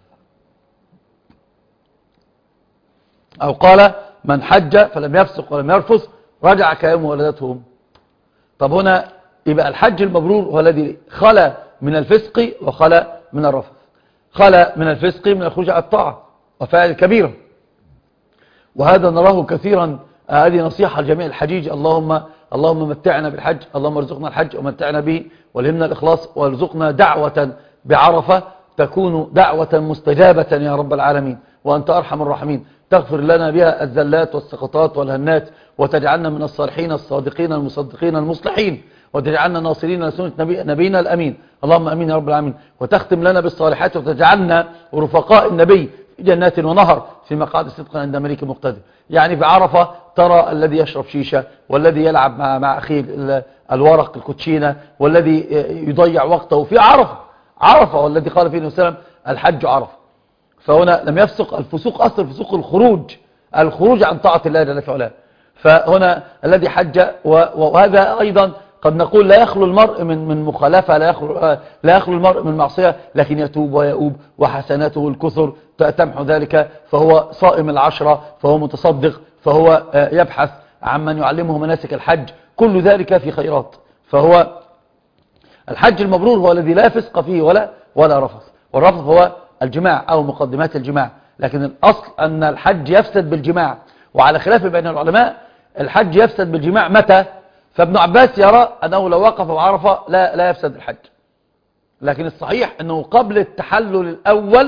أو قال من حج فلم يفسق ولم يرفث رجع كيوم ولدته أمه. طب هنا يبقى الحج المبرور هو الذي خلى من الفسق وخلى من الرفث، خلى من الفسق من الخروج على الطاعة وفعل كبيرة، وهذا نراه كثيرا. هذه نصيحة لجميع الحجيج. اللهم متعنا بالحج، اللهم ارزقنا الحج ومتعنا به والهمنا الإخلاص، وارزقنا دعوة بعرفة تكون دعوة مستجابة يا رب العالمين، وأنت أرحم الراحمين، تغفر لنا بها الزلات والسقطات والهنات، وتجعلنا من الصالحين الصادقين المصدقين المصلحين، وتجعلنا ناصرين لسنة نبينا الأمين. اللهم أمين يا رب العالمين. وتختم لنا بالصالحات، وتجعلنا رفقاء النبي في جنات ونهر في مقعد صدق عند ملك مقتدر. يعني في عرفة ترى الذي يشرب شيشة، والذي يلعب مع أخيه الورق الكوتشينة، والذي يضيع وقته في عرفة، والذي قال فيه وسلم الحج عرفة. فهنا لم يفسق الفسوق، أصل الفسوق الخروج عن طاعة الله جل وعلا. فهنا الذي حج، وهذا أيضا قد نقول لا يخلو المرء من مخالفة، لا يخلو المرء من معصية، لكن يتوب ويؤوب وحسناته الكثر تمحو ذلك. فهو صائم العشرة، فهو متصدق، فهو يبحث عن من يعلمه مناسك الحج، كل ذلك في خيرات. فهو الحج المبرور هو الذي لا فسق فيه ولا رفث. والرفث هو الجماع أو مقدمات الجماع، لكن الأصل أن الحج يفسد بالجماع، وعلى خلاف بين العلماء الحج يفسد بالجماع متى. فابن عباس يرى أنه لو وقف بعرفة لا يفسد الحج، لكن الصحيح أنه قبل التحلل الأول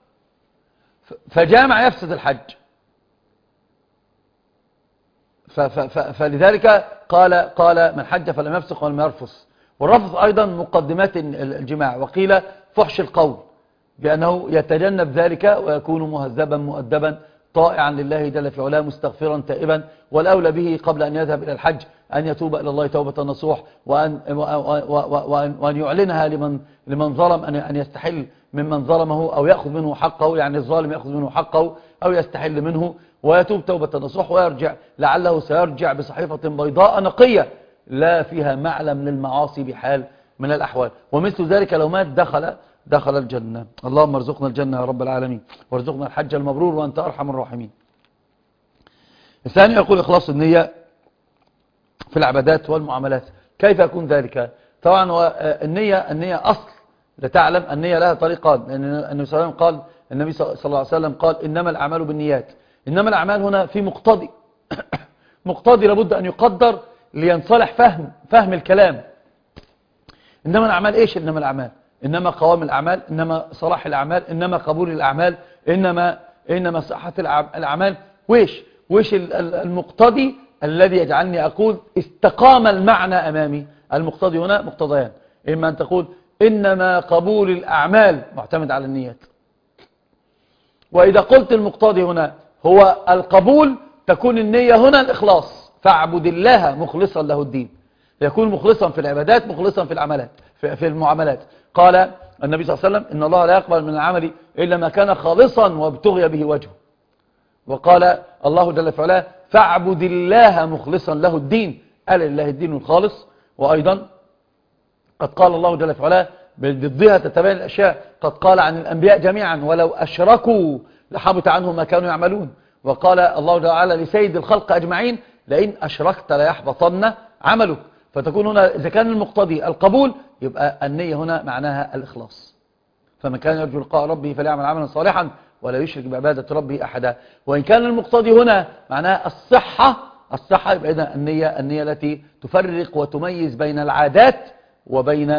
فجامع يفسد الحج. فلذلك قال من حج فلم يفسق ولم يرفث. والرفث أيضا مقدمات الجماع. وقيل فحش القول، بأنه يتجنب ذلك ويكون مهذبا مؤدبا طائعا لله جل في علاه مستغفرا تائبا. والأولى به قبل أن يذهب إلى الحج أن يتوب إلى الله توبة نصوح، وأن يعلنها لمن ظلم، أن يستحل ممن ظلمه أو يأخذ منه حقه، يعني الظالم يأخذ منه حقه أو يستحل منه، ويتوب توبة نصوح ويرجع، لعله سيرجع بصحيفة بيضاء نقية لا فيها معلم للمعاصي بحال من الأحوال. ومثل ذلك لو مات دخل الجنة. اللهم ارزقنا الجنة يا رب العالمين، وارزقنا الحج المبرور وأنت أرحم الراحمين. الثاني يقول إخلاص النية في العبادات والمعاملات. كيف يكون ذلك؟ طبعا النية أصل، لتعلم النية لها طريقان، لأن النبي صلى الله عليه وسلم قال إنما الأعمال بالنيات. إنما الأعمال هنا في مقتضي مقتضي لابد أن يقدر لينصلح فهم الكلام. إنما الأعمال إيش؟ إنما الأعمال، إنما قوام الأعمال، إنما صلاح الأعمال، إنما قبول الأعمال، إنما صحة الأعمال. ويش المقتضي الذي يجعلني أقول استقام المعنى أمامي؟ المقتضي هنا مقتضيان، إما أن تقول إنما قبول الأعمال معتمد على النيات، وإذا قلت المقتضي هنا هو القبول تكون النية هنا الإخلاص. فاعبد الله مخلصا له الدين، يكون مخلصا في العبادات، مخلصا في العملات في المعاملات. قال النبي صلى الله عليه وسلم إن الله لا يقبل من العمل إلا ما كان خالصا وابتغي به وجهه. وقال الله جل وعلا فاعبد الله مخلصا له الدين، ألا لله الدين الخالص. وأيضا قد قال الله جل وعلا بضدها تتبين الأشياء، قد قال عن الأنبياء جميعا ولو أشركوا لحبط عنهم ما كانوا يعملون. وقال الله جل وعلا لسيد الخلق أجمعين لئن أشركت ليحبطن عملك. فتكون هنا إذا كان المقتضي القبول يبقى النية هنا معناها الإخلاص. فمن كان يرجو لقاء ربه فليعمل عملا صالحا ولا يشرك بعبادة ربه أحدا. وإن كان المقتضي هنا معناها الصحة يبقى إذا النية التي تفرق وتميز بين العادات وبين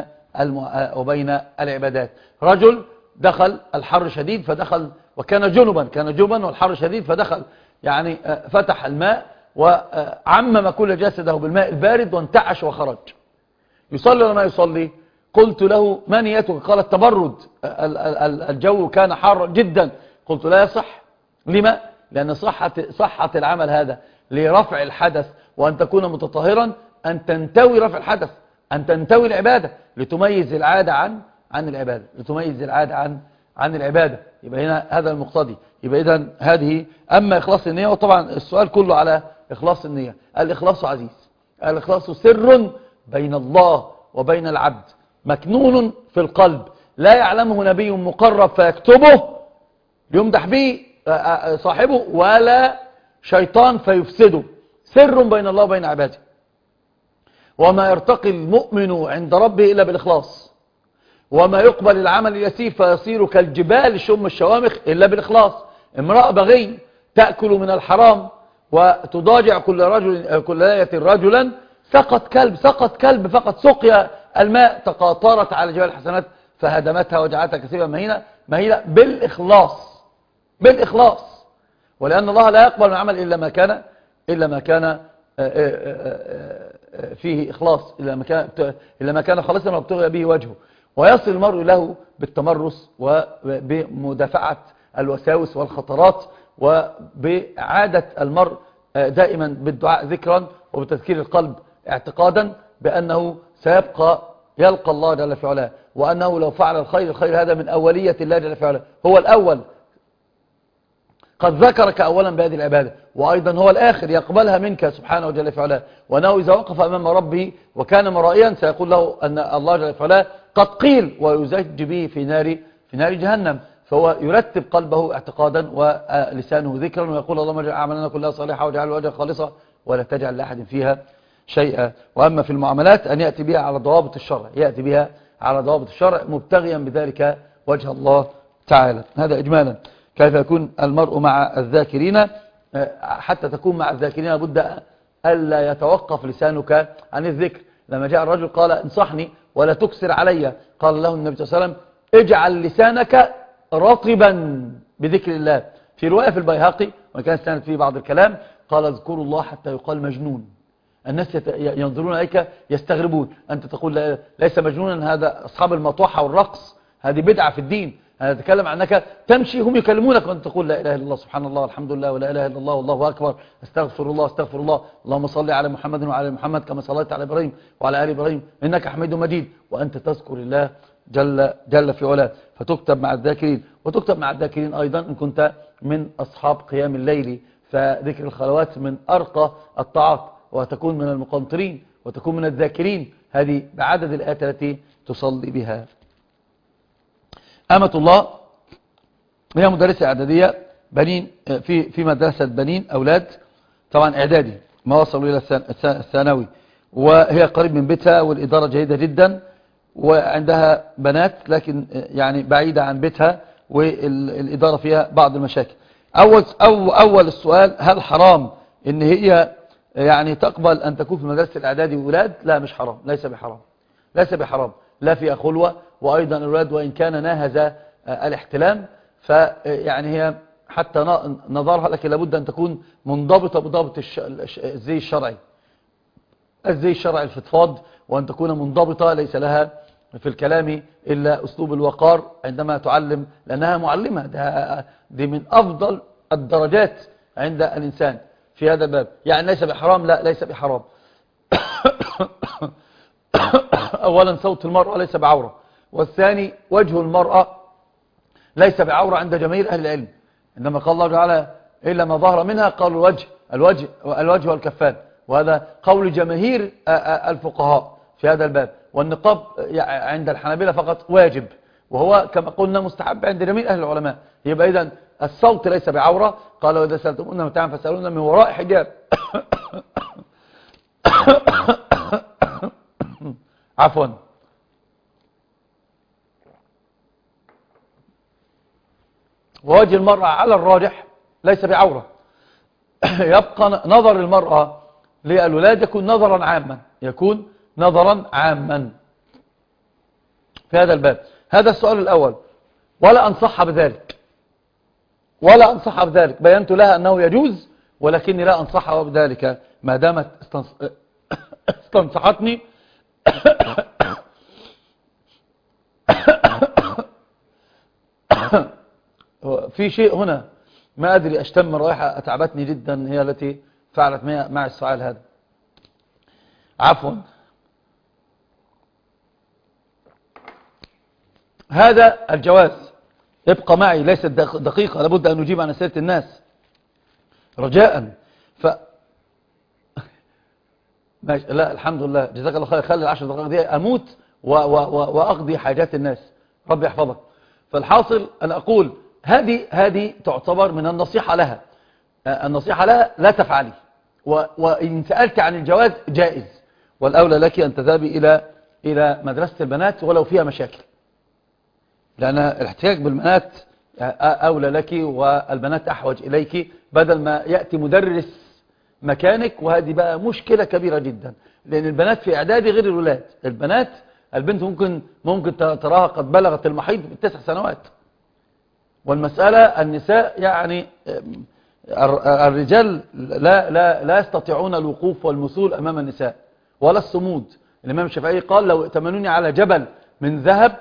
العبادات. رجل دخل الحر شديد فدخل وكان جنبا والحر شديد فدخل، يعني فتح الماء وعمم كل جسده بالماء البارد وانتعش وخرج. يصلي ولا ما يصلي؟ قلت له ما نيتك؟ قال التبرد، الجو كان حارا جدا. قلت لا يصح. لما؟ لأن صحة العمل هذا لرفع الحدث وأن تكون متطهرا، أن تنتوي رفع الحدث، أن تنتوي العبادة لتميز العادة عن العبادة، لتميز العادة عن العبادة. يبقى هنا هذا المقتضي. يبقى إذن هذه أما إخلاص النية. وطبعا السؤال كله على إخلاص النية. الإخلاص عزيز، الإخلاص سر بين الله وبين العبد مكنون في القلب لا يعلمه نبي مقرب فيكتبه يمدح به صاحبه ولا شيطان فيفسده. سر بين الله وبين عباده. وما يرتقي المؤمن عند ربه إلا بالإخلاص، وما يقبل العمل اليسير فيصير كالجبال شم الشوامخ إلا بالإخلاص. امرأة بغي تأكل من الحرام وتضاجع كل ليلة رجلا، سقط كلب فقط سقيا الماء تقاطرت على جبال الحسنات فهدمتها وجعلتها كثيبا مهينة بالإخلاص. ولأن الله لا يقبل من عمل إلا ما كان فيه إخلاص، إلا ما كان خالصا وابتغي به وجهه. ويصل المرء له بالتمرس وبمدافعة الوساوس والخطرات، وبعادة المرء دائما بالدعاء ذكرا وبتذكير القلب اعتقادا بأنه يلقى الله جل في علاه، وأنه لو فعل الخير هذا من أولية الله جل في علاه، هو الأول قد ذكرك أولا بهذه العبادة، وأيضا هو الآخر يقبلها منك سبحانه جل في علاه. وأنه إذا وقف أمام ربه وكان مرائيا سيقول له أن الله جل في علاه قد قيل، ويزج به في نار جهنم. فهو يرتب قلبه اعتقادا ولسانه ذكرا، ويقول اللهم اجعل أعمالنا كلها صالحة واجعل وجهك خالصة ولا تجعل لأحد فيها شيئا. وأما في المعاملات أن يأتي بها على ضوابط الشرع مبتغيا بذلك وجه الله تعالى. هذا إجمالا كيف يكون المرء مع الذاكرين. حتى تكون مع الذاكرين لابد ألا يتوقف لسانك عن الذكر. لما جاء الرجل قال انصحني ولا تكسر علي، قال له النبي صلى الله عليه وسلم اجعل لسانك رطبا بذكر الله. في رواية في البيهقي وكان استند فيه بعض الكلام قال اذكروا الله حتى يقال مجنون. الناس ينظرون إليك يستغربون، أنت تقول ليس مجنونا، هذا أصحاب المطوحة والرقص، هذه بدعة في الدين. أنا أتكلم عنك تمشي هم يكلمونك وأنت تقول لا إله إلا الله سبحان الله والحمد لله ولا إله إلا الله والله أكبر استغفر الله اللهم صل على محمد وعلى محمد كما صليت على إبراهيم وعلى آل إبراهيم إنك حميد مجيد، وأنت تذكر الله جل في علاه. فتكتب مع الذاكرين. وتكتب مع الذاكرين أيضا إن كنت من أصحاب قيام الليل، فذكر الخلوات من أرقى الطاعات، وتكون من المقنطرين وتكون من الذاكرين، هذه بعدد الآيات التي تصلي بها. أمة الله هي مدرسة إعدادية بنين في مدرسة بنين أولاد طبعا إعدادي ما وصلوا إلى الثانوي، وهي قريب من بيتها والإدارة جيدة جدا، وعندها بنات لكن يعني بعيدة عن بيتها والإدارة فيها بعض المشاكل. أول السؤال، هل حرام إن هي يعني تقبل أن تكون في مدرسة الإعدادي وولاد؟ لا مش حرام، ليس بحرام لا فيها خلوة. وأيضا الولاد وإن كان ناهز الاحتلام فيعني هي حتى نظرها، لكن لابد أن تكون منضبطة بضابط الزي الشرعي الفضفاض، وأن تكون منضبطة ليس لها في الكلام إلا أسلوب الوقار عندما تعلم، لأنها معلمة. دي من أفضل الدرجات عند الإنسان في هذا الباب. يعني ليس بحرام، لا ليس بحرام. أولا صوت المرأة ليس بعورة، والثاني وجه المرأة ليس بعورة عند جماهير أهل العلم. عندما قال الله تعالى إلا ما ظهر منها قالوا الوجه والكفان، وهذا قول جماهير الفقهاء في هذا الباب. والنقاب عند الحنابلة فقط واجب، وهو كما قلنا مستحب عند جميع أهل العلماء. يبقى إذن الصوت ليس بعورة. قال وإذا سألتموهن متاعا فاسألوهن من وراء حجاب. عفوا. ووجه المرأة على الراجح ليس بعورة. يبقى نظر المرأة للولاد يكون نظرا عاما في هذا الباب. هذا السؤال الأول. ولا أنصحها بذلك، بينت لها أنه يجوز، ولكني لا أنصحها بذلك ما دامت استنصحتني. في شيء هنا ما أدري أشتم رائحة أتعبتني جدا، هي التي فعلت مع السؤال هذا. عفوا. هذا الجواز ابقى معي، ليست دقيقة، لابد أن نجيب عن أسئلة الناس رجاء. لا الحمد لله جزاك الله خير، خلي 10 دقائق دي أموت وأقضي حاجات الناس، ربي يحفظك. فالحاصل أن أقول هذه تعتبر من النصيحة لها. النصيحة لها لا تفعلي، وإن سألت عن الجواز جائز، والأولى لك أن تذهبي إلى مدرسة البنات ولو فيها مشاكل، لأن الاحتكاك بالبنات أولى لك والبنات أحوج إليك، بدل ما يأتي مدرس مكانك، وهذه بقى مشكلة كبيرة جدا، لأن البنات في إعدادي غير الولاد. البنت ممكن تراها قد بلغت المحيض ب9 سنوات، والمسألة النساء يعني الرجال لا يستطيعون الوقوف والمثول أمام النساء ولا الصمود. الإمام الشافعي قال: لو ائتمنوني على جبل من ذهب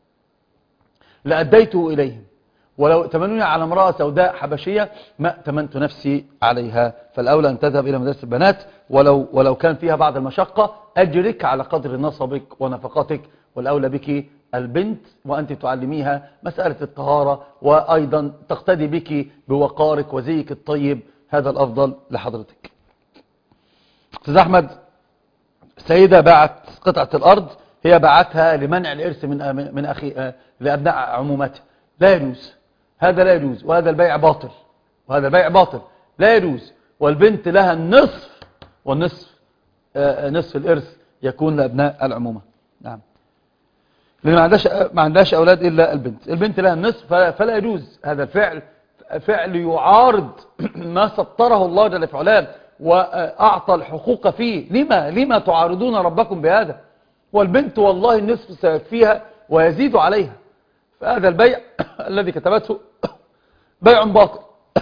لأديته إليهم، ولو ائتمنوني على امرأة سوداء حبشية ما ائتمنت نفسي عليها. فالأولى أن تذهب إلى مدرسة البنات ولو كان فيها بعض المشقة، أجرك على قدر نصبك ونفقتك، والأولى بك البنت وأنت تعلميها مسألة الطهارة، وأيضا تقتدي بك بوقارك وزيك الطيب، هذا الأفضل لحضرتك. أستاذ أحمد، سيدة باعت قطعة الأرض، هي باعتها لمنع الإرث من أخي لأبناء عمومتها، لا يجوز، هذا لا يجوز، وهذا البيع باطل، وهذا البيع باطل لا يجوز. والبنت لها النصف، والنصف نصف الإرث يكون لأبناء العمومة. نعم، لأن ما عندهاش أولاد إلا البنت لها النصف، فلا يجوز هذا الفعل، فعل يعارض ما سطره الله جل في علاه وأعطى الحقوق فيه. لما تعارضون ربكم بهذا؟ والبنت والله النصف سيكفيها ويزيد عليها، فهذا البيع الذي كتبته بيع باطل.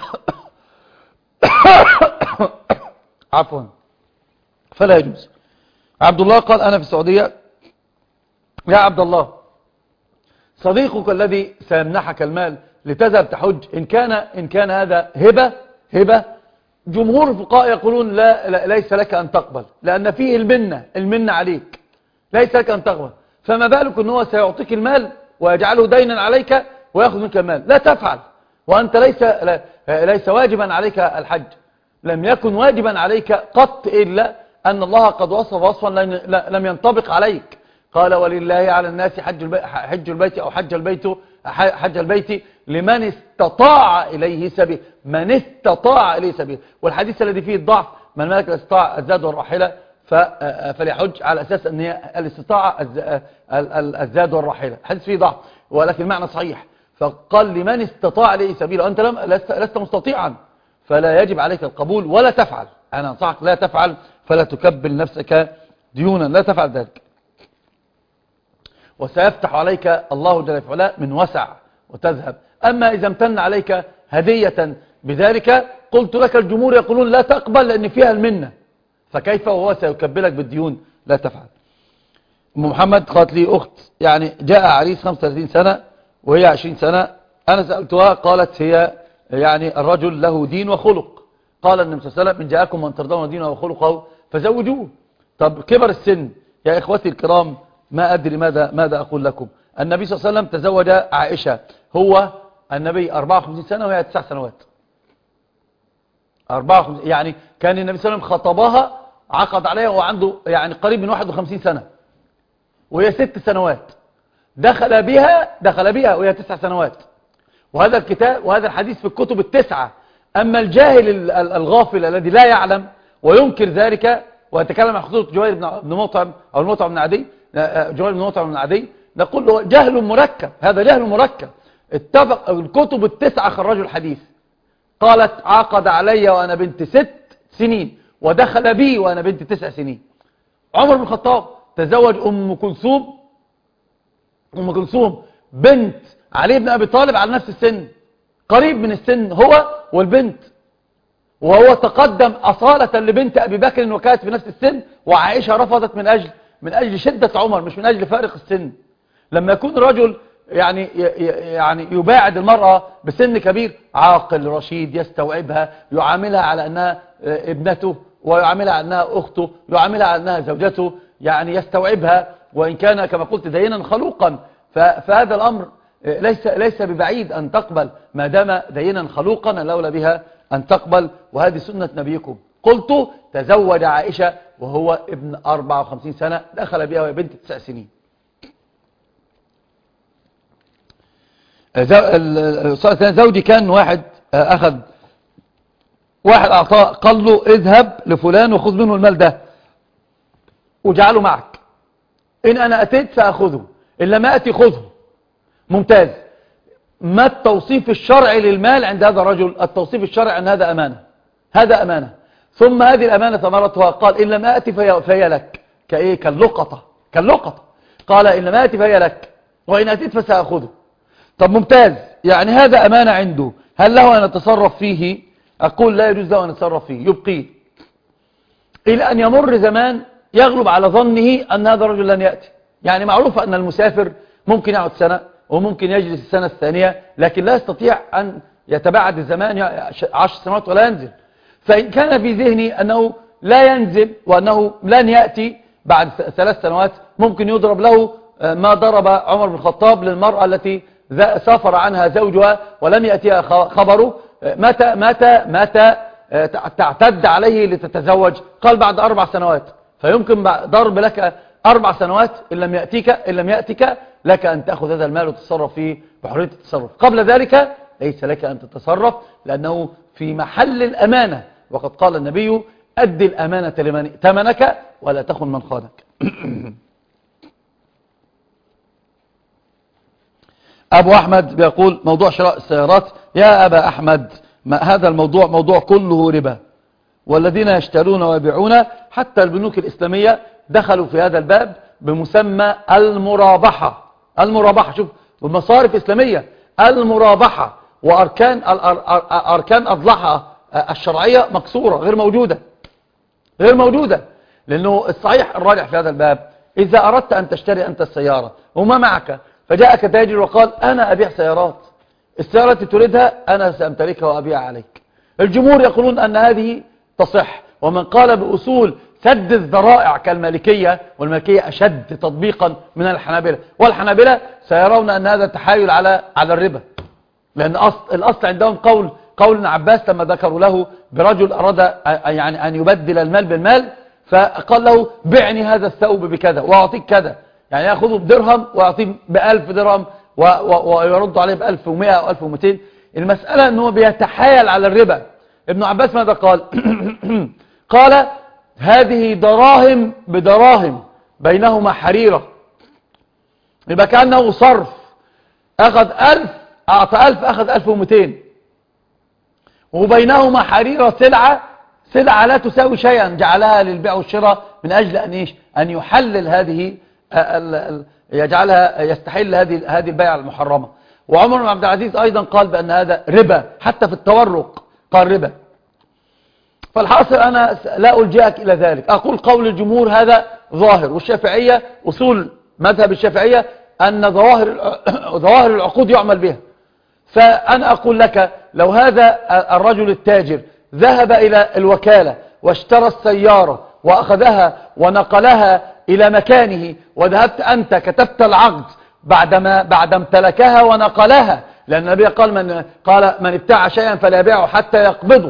عفوا، فلا يجوز. عبد الله قال: أنا في السعودية. يا عبد الله، صديقك الذي سيمنحك المال لتذهب تحج، إن كان هذا هبة، جمهور الفقهاء يقولون لا ليس لك أن تقبل، لأن فيه المنة عليك، ليس لك أن تقبل. فما بالك أنه سيعطيك المال ويجعله دينا عليك ويأخذ منك المال؟ لا تفعل، وأنت ليس واجبا عليك الحج، لم يكن واجبا عليك قط، إلا أن الله قد وصف وصفا لم ينطبق عليك. قال: ولله على الناس حج البيت أو حج البيت لمن استطاع إليه سبيل، من استطاع إليه سبيل. والحديث الذي فيه الضعف: من ملك الاستطاع الزاد والراحلة فليحج، على أساس أن هي الاستطاعة الزاد والراحلة، الحديث فيه ضعف ولكن المعنى صحيح. فقال: لمن استطاع إليه سبيل، وأنت لست مستطيعا، فلا يجب عليك القبول ولا تفعل. أنا أنصحك لا تفعل، فلا تكبل نفسك ديونا، لا تفعل ذلك. وسيفتح عليك الله جل في علاه من وسع وتذهب. أما إذا امتن عليك هدية بذلك، قلت لك الجمهور يقولون لا تقبل لأن فيها المنة، فكيف وهو سيكبلك بالديون؟ لا تفعل. أم محمد قالت لي: أخت يعني جاء عريس 35 سنة وهي 20 سنة، أنا سألتها قالت هي يعني الرجل له دين وخلق، قال النبي صلى الله عليه وسلم: من جاءكم من ترضون دينه وخلقه فزوجوه. طب كبر السن يا إخوتي الكرام، ما أدري ماذا أقول لكم. النبي صلى الله عليه وسلم تزوج عائشة، هو النبي 54 سنة وهي 9 سنوات، 54، يعني كان النبي صلى الله عليه وسلم خطبها عقد عليها وهو عنده يعني قريب من 51 سنة وهي 6 سنوات، دخل بها وهي 9 سنوات. وهذا الكتاب وهذا الحديث في الكتب التسعة. أما الجاهل الغافل الذي لا يعلم وينكر ذلك ويتكلم عن خطوط جبير بن مطعم أو المطعم بن عدي، جبير بن مطعم بن عدي، نقول له جهل مركب، هذا جهل مركب. اتفق الكتب التسعة خرجوا الحديث. قالت: عقد علي وأنا بنت 6 سنين ودخل بي وأنا بنت 9 سنين. عمر بن الخطاب تزوج أم كلثوم بنت علي بن أبي طالب على نفس السن، قريب من السن هو والبنت، وهو تقدم أصالة لبنت أبي بكر وكانت في نفس السن، وعائشة رفضت من أجل شدة عمر، مش من أجل فارق السن. لما يكون رجل يعني يباعد المرأة بسن كبير، عاقل رشيد يستوعبها، يعاملها على أنها ابنته، ويعاملها على أنها أخته، يعاملها على أنها زوجته، يعني يستوعبها وإن كان كما قلت دينا خلوقا. فهذا الأمر ليس ببعيد أن تقبل، ما دام دينا خلوقا الأولى بها أن تقبل، وهذه سنة نبيكم. قلت: تزوج عائشة وهو ابن 54 سنة، دخل بها وهي بنت 9 سنين. زوجي كان واحد أعطاه، قال له: اذهب لفلان وخذ منه المال ده. واجعله معك، إن أنا أتيت فأخذه، إن لم أتي خذه. ممتاز. ما التوصيف الشرعي للمال عند هذا الرجل؟ التوصيف الشرعي أن هذا أمانة، هذا أمانة. ثم هذه الأمانة ثمرتها قال إن لم أتي فهي لك، كإيه؟ كاللقطة، كاللقطة. قال إن لم أتي فهي لك وإن أتيت فسأخذه. طب ممتاز، يعني هذا أمانة عنده، هل له أن يتصرف فيه؟ أقول لا يجوز له أن يتصرف فيه، يبقيه إلى أن يمر زمان يغلب على ظنه أن هذا الرجل لن يأتي. يعني معروف أن المسافر ممكن يقعد سنة وممكن يجلس السنة الثانية، لكن لا يستطيع أن يتباعد الزمان 10 سنوات ولا ينزل. فإن كان في ذهني أنه لا ينزل وأنه لن يأتي بعد 3 سنوات، ممكن يضرب له ما ضرب عمر بن الخطاب للمرأة التي سافر عنها زوجها ولم يأتيها خبره. متى تعتد عليه لتتزوج؟ قال بعد 4 سنوات. فيمكن ضرب لك 4 سنوات إن لم يأتك لك أن تأخذ هذا المال وتتصرف فيه بحرية التصرف. قبل ذلك ليس لك أن تتصرف، لأنه في محل الأمانة، وقد قال النبي أدي الأمانة لمن ائتمنك ولا تخن من خانك. أبو أحمد بيقول موضوع شراء السيارات، يا أبا أحمد هذا الموضوع موضوع كله ربا، والذين يشترون ويبيعون حتى البنوك الإسلامية دخلوا في هذا الباب بمسمى المرابحة. المرابحة، شوف، بمصارف إسلامية، المرابحة، وأركان أضلاعها الشرعية مكسورة، غير موجودة. لأنه الصحيح الراجح في هذا الباب، إذا أردت أن تشتري أنت السيارة وما معك، فجاءك تاجر وقال أنا أبيع سيارات، السيارة التي تريدها أنا سأمتلكها وأبيع عليك، الجمهور يقولون أن هذه تصح. ومن قال بأصول سد الذرائع كالمالكية، والمالكية أشد تطبيقا من الحنابلة، والحنابلة سيرون أن هذا تحايل على الربا، لأن الأصل عندهم قول ابن عباس لما ذكروا له برجل أراد يعني أن يبدل المال بالمال، فقال له بعني هذا الثوب بكذا وأعطيك كذا، يعني يأخذه بدرهم ويعطيه ب1000 درهم ويرد عليه ب1100 أو 1200. المسألة أنه بيتحايل على الربا. ابن عباس ماذا قال؟ قال هذه دراهم بدراهم بينهما حريرة، يبقى كأنه صرف، أخذ 1000 أعطى 1000 أخذ 1200، وبينهما حريرة، سلعة لا تساوي شيئا، جعلها للبيع والشراء من أجل أن يحلل هذه يجعلها يستحل هذه البيع المحرمة. وعمر بن عبد العزيز أيضا قال بأن هذا ربا، حتى في التورق قال ربا. فالحاصل أنا لا ألجأك إلى ذلك، أقول قول الجمهور هذا ظاهر، والشافعية أصول مذهب الشافعية أن ظواهر العقود يعمل بها. فأنا أقول لك لو هذا الرجل التاجر ذهب إلى الوكالة واشترى السيارة وأخذها ونقلها إلى مكانه، وذهبت أنت كتبت العقد بعد امتلكها ونقلها، لأن النبي قال من ابتاع شيئا فلا يبيعه حتى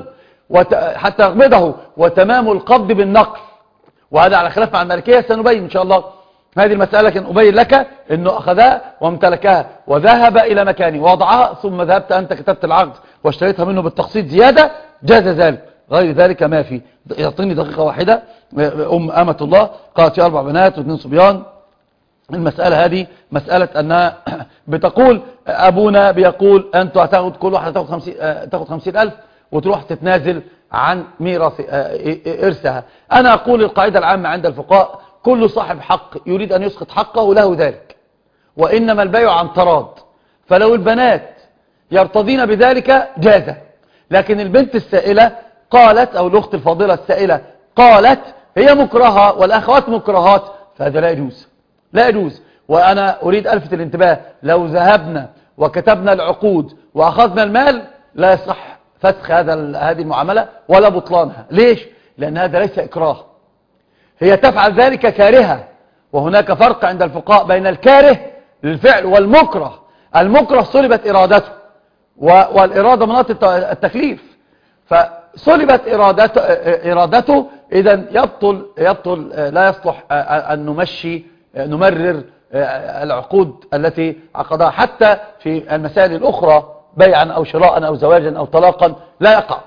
يقبضه، وتمام القبض بالنقل. وهذا على خلاف مع المالكية، سنبين إن شاء الله هذه المسألة، لكن أبين لك أنه أخذها وامتلكها وذهب إلى مكانه ووضعها، ثم ذهبت أنت كتبت العقد واشتريتها منه بالتقسيط زيادة، جاز ذلك. غير ذلك ما في. يعطيني دقيقة واحدة. أمة الله قالت في 4 بنات و2 صبيان. المسألة هذه مسألة أنها بتقول أبونا بيقول أنتوا هتاخد كل واحد تاخد 50,000 وتروح تتنازل عن ميراث إرثها. أنا أقول القاعدة العامة عند الفقهاء كل صاحب حق يريد أن يسقط حقه له ذلك، وإنما البيع عن تراض. فلو البنات يرتضين بذلك جاز، لكن البنت السائلة قالت، أو الأخت الفاضلة السائلة قالت هي مكرهة والأخوات مكرهات، فهذا لا يجوز. وأنا أريد ألفت الانتباه، لو ذهبنا وكتبنا العقود وأخذنا المال لا يصح فسخ هذه المعاملة ولا بطلانها. ليش؟ لأن هذا ليس إكراه، هي تفعل ذلك كارهة. وهناك فرق عند الفقهاء بين الكاره للفعل والمكره. المكره صلبت إرادته، والإرادة مناط التكليف، فصلبت إرادته، إذن يبطل لا يصلح أن نمرر العقود التي عقدها. حتى في المسائل الأخرى بيعا أو شراء أو زواجا أو طلاقا لا يقع،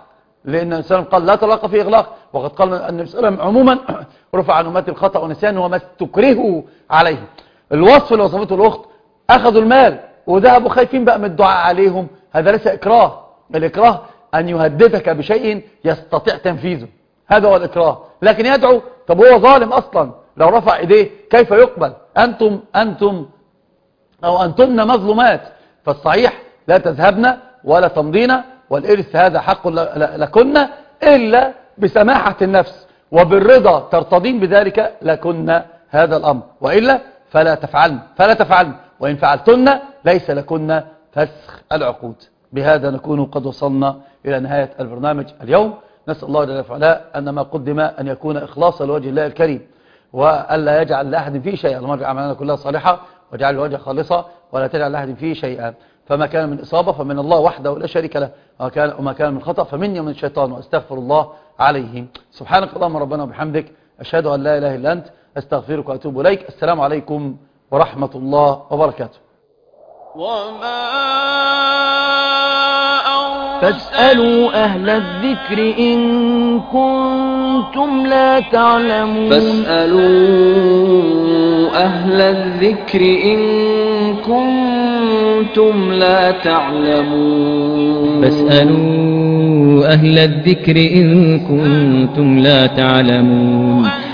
لأن النبي صلى الله عليه وسلم قال لا طلاق في إغلاق، وقد قال النبي صلى الله عليه وسلم عموما رفع عن أمتي الخطأ والنسيان وما استكرهوا عليه. الوصف اللي وصفته الأخت أخذوا المال وذهبوا خايفين بقى من الدعاء عليهم، هذا ليس إكراه. الإكراه أن يهددك بشيء يستطيع تنفيذه، هذا هو الإكراه. لكن يدعو، طب هو ظالم أصلا لو رفع إيديه كيف يقبل؟ أنتم أو أنتن مظلومات، فالصحيح لا تذهبن ولا تمضين، والإرث هذا حق لكن إلا بسماحة النفس وبالرضا ترتضين بذلك لكن هذا الأمر، وإلا فلا تفعلن وإن فعلتن ليس لكن فسخ العقود. بهذا نكون قد وصلنا إلى نهاية البرنامج اليوم. نسأل الله جل وعلا أن ما قدم أن يكون إخلاصا لوجه الله الكريم، وألا يجعل لأحد فيه شيئا. اللهم اجعل أعمالنا كلها صالحة واجعل الوجه خالصة ولا تجعل لأحد فيه شيئا. فما كان من إصابة فمن الله وحده لا شريك له، وما كان من خطأ فمني ومن الشيطان، وأستغفر الله عليه. سبحانك اللهم ربنا وبحمدك، أشهد أن لا إله إلا أنت، أستغفرك وأتوب إليك. السلام عليكم ورحمة الله وبركاته. فاسألوا أهل الذكر إن كنتم لا تعلمون. فاسألوا أهل الذكر إن كنتم لا تعلمون. فاسألوا أهل الذكر إن كنتم لا تعلمون.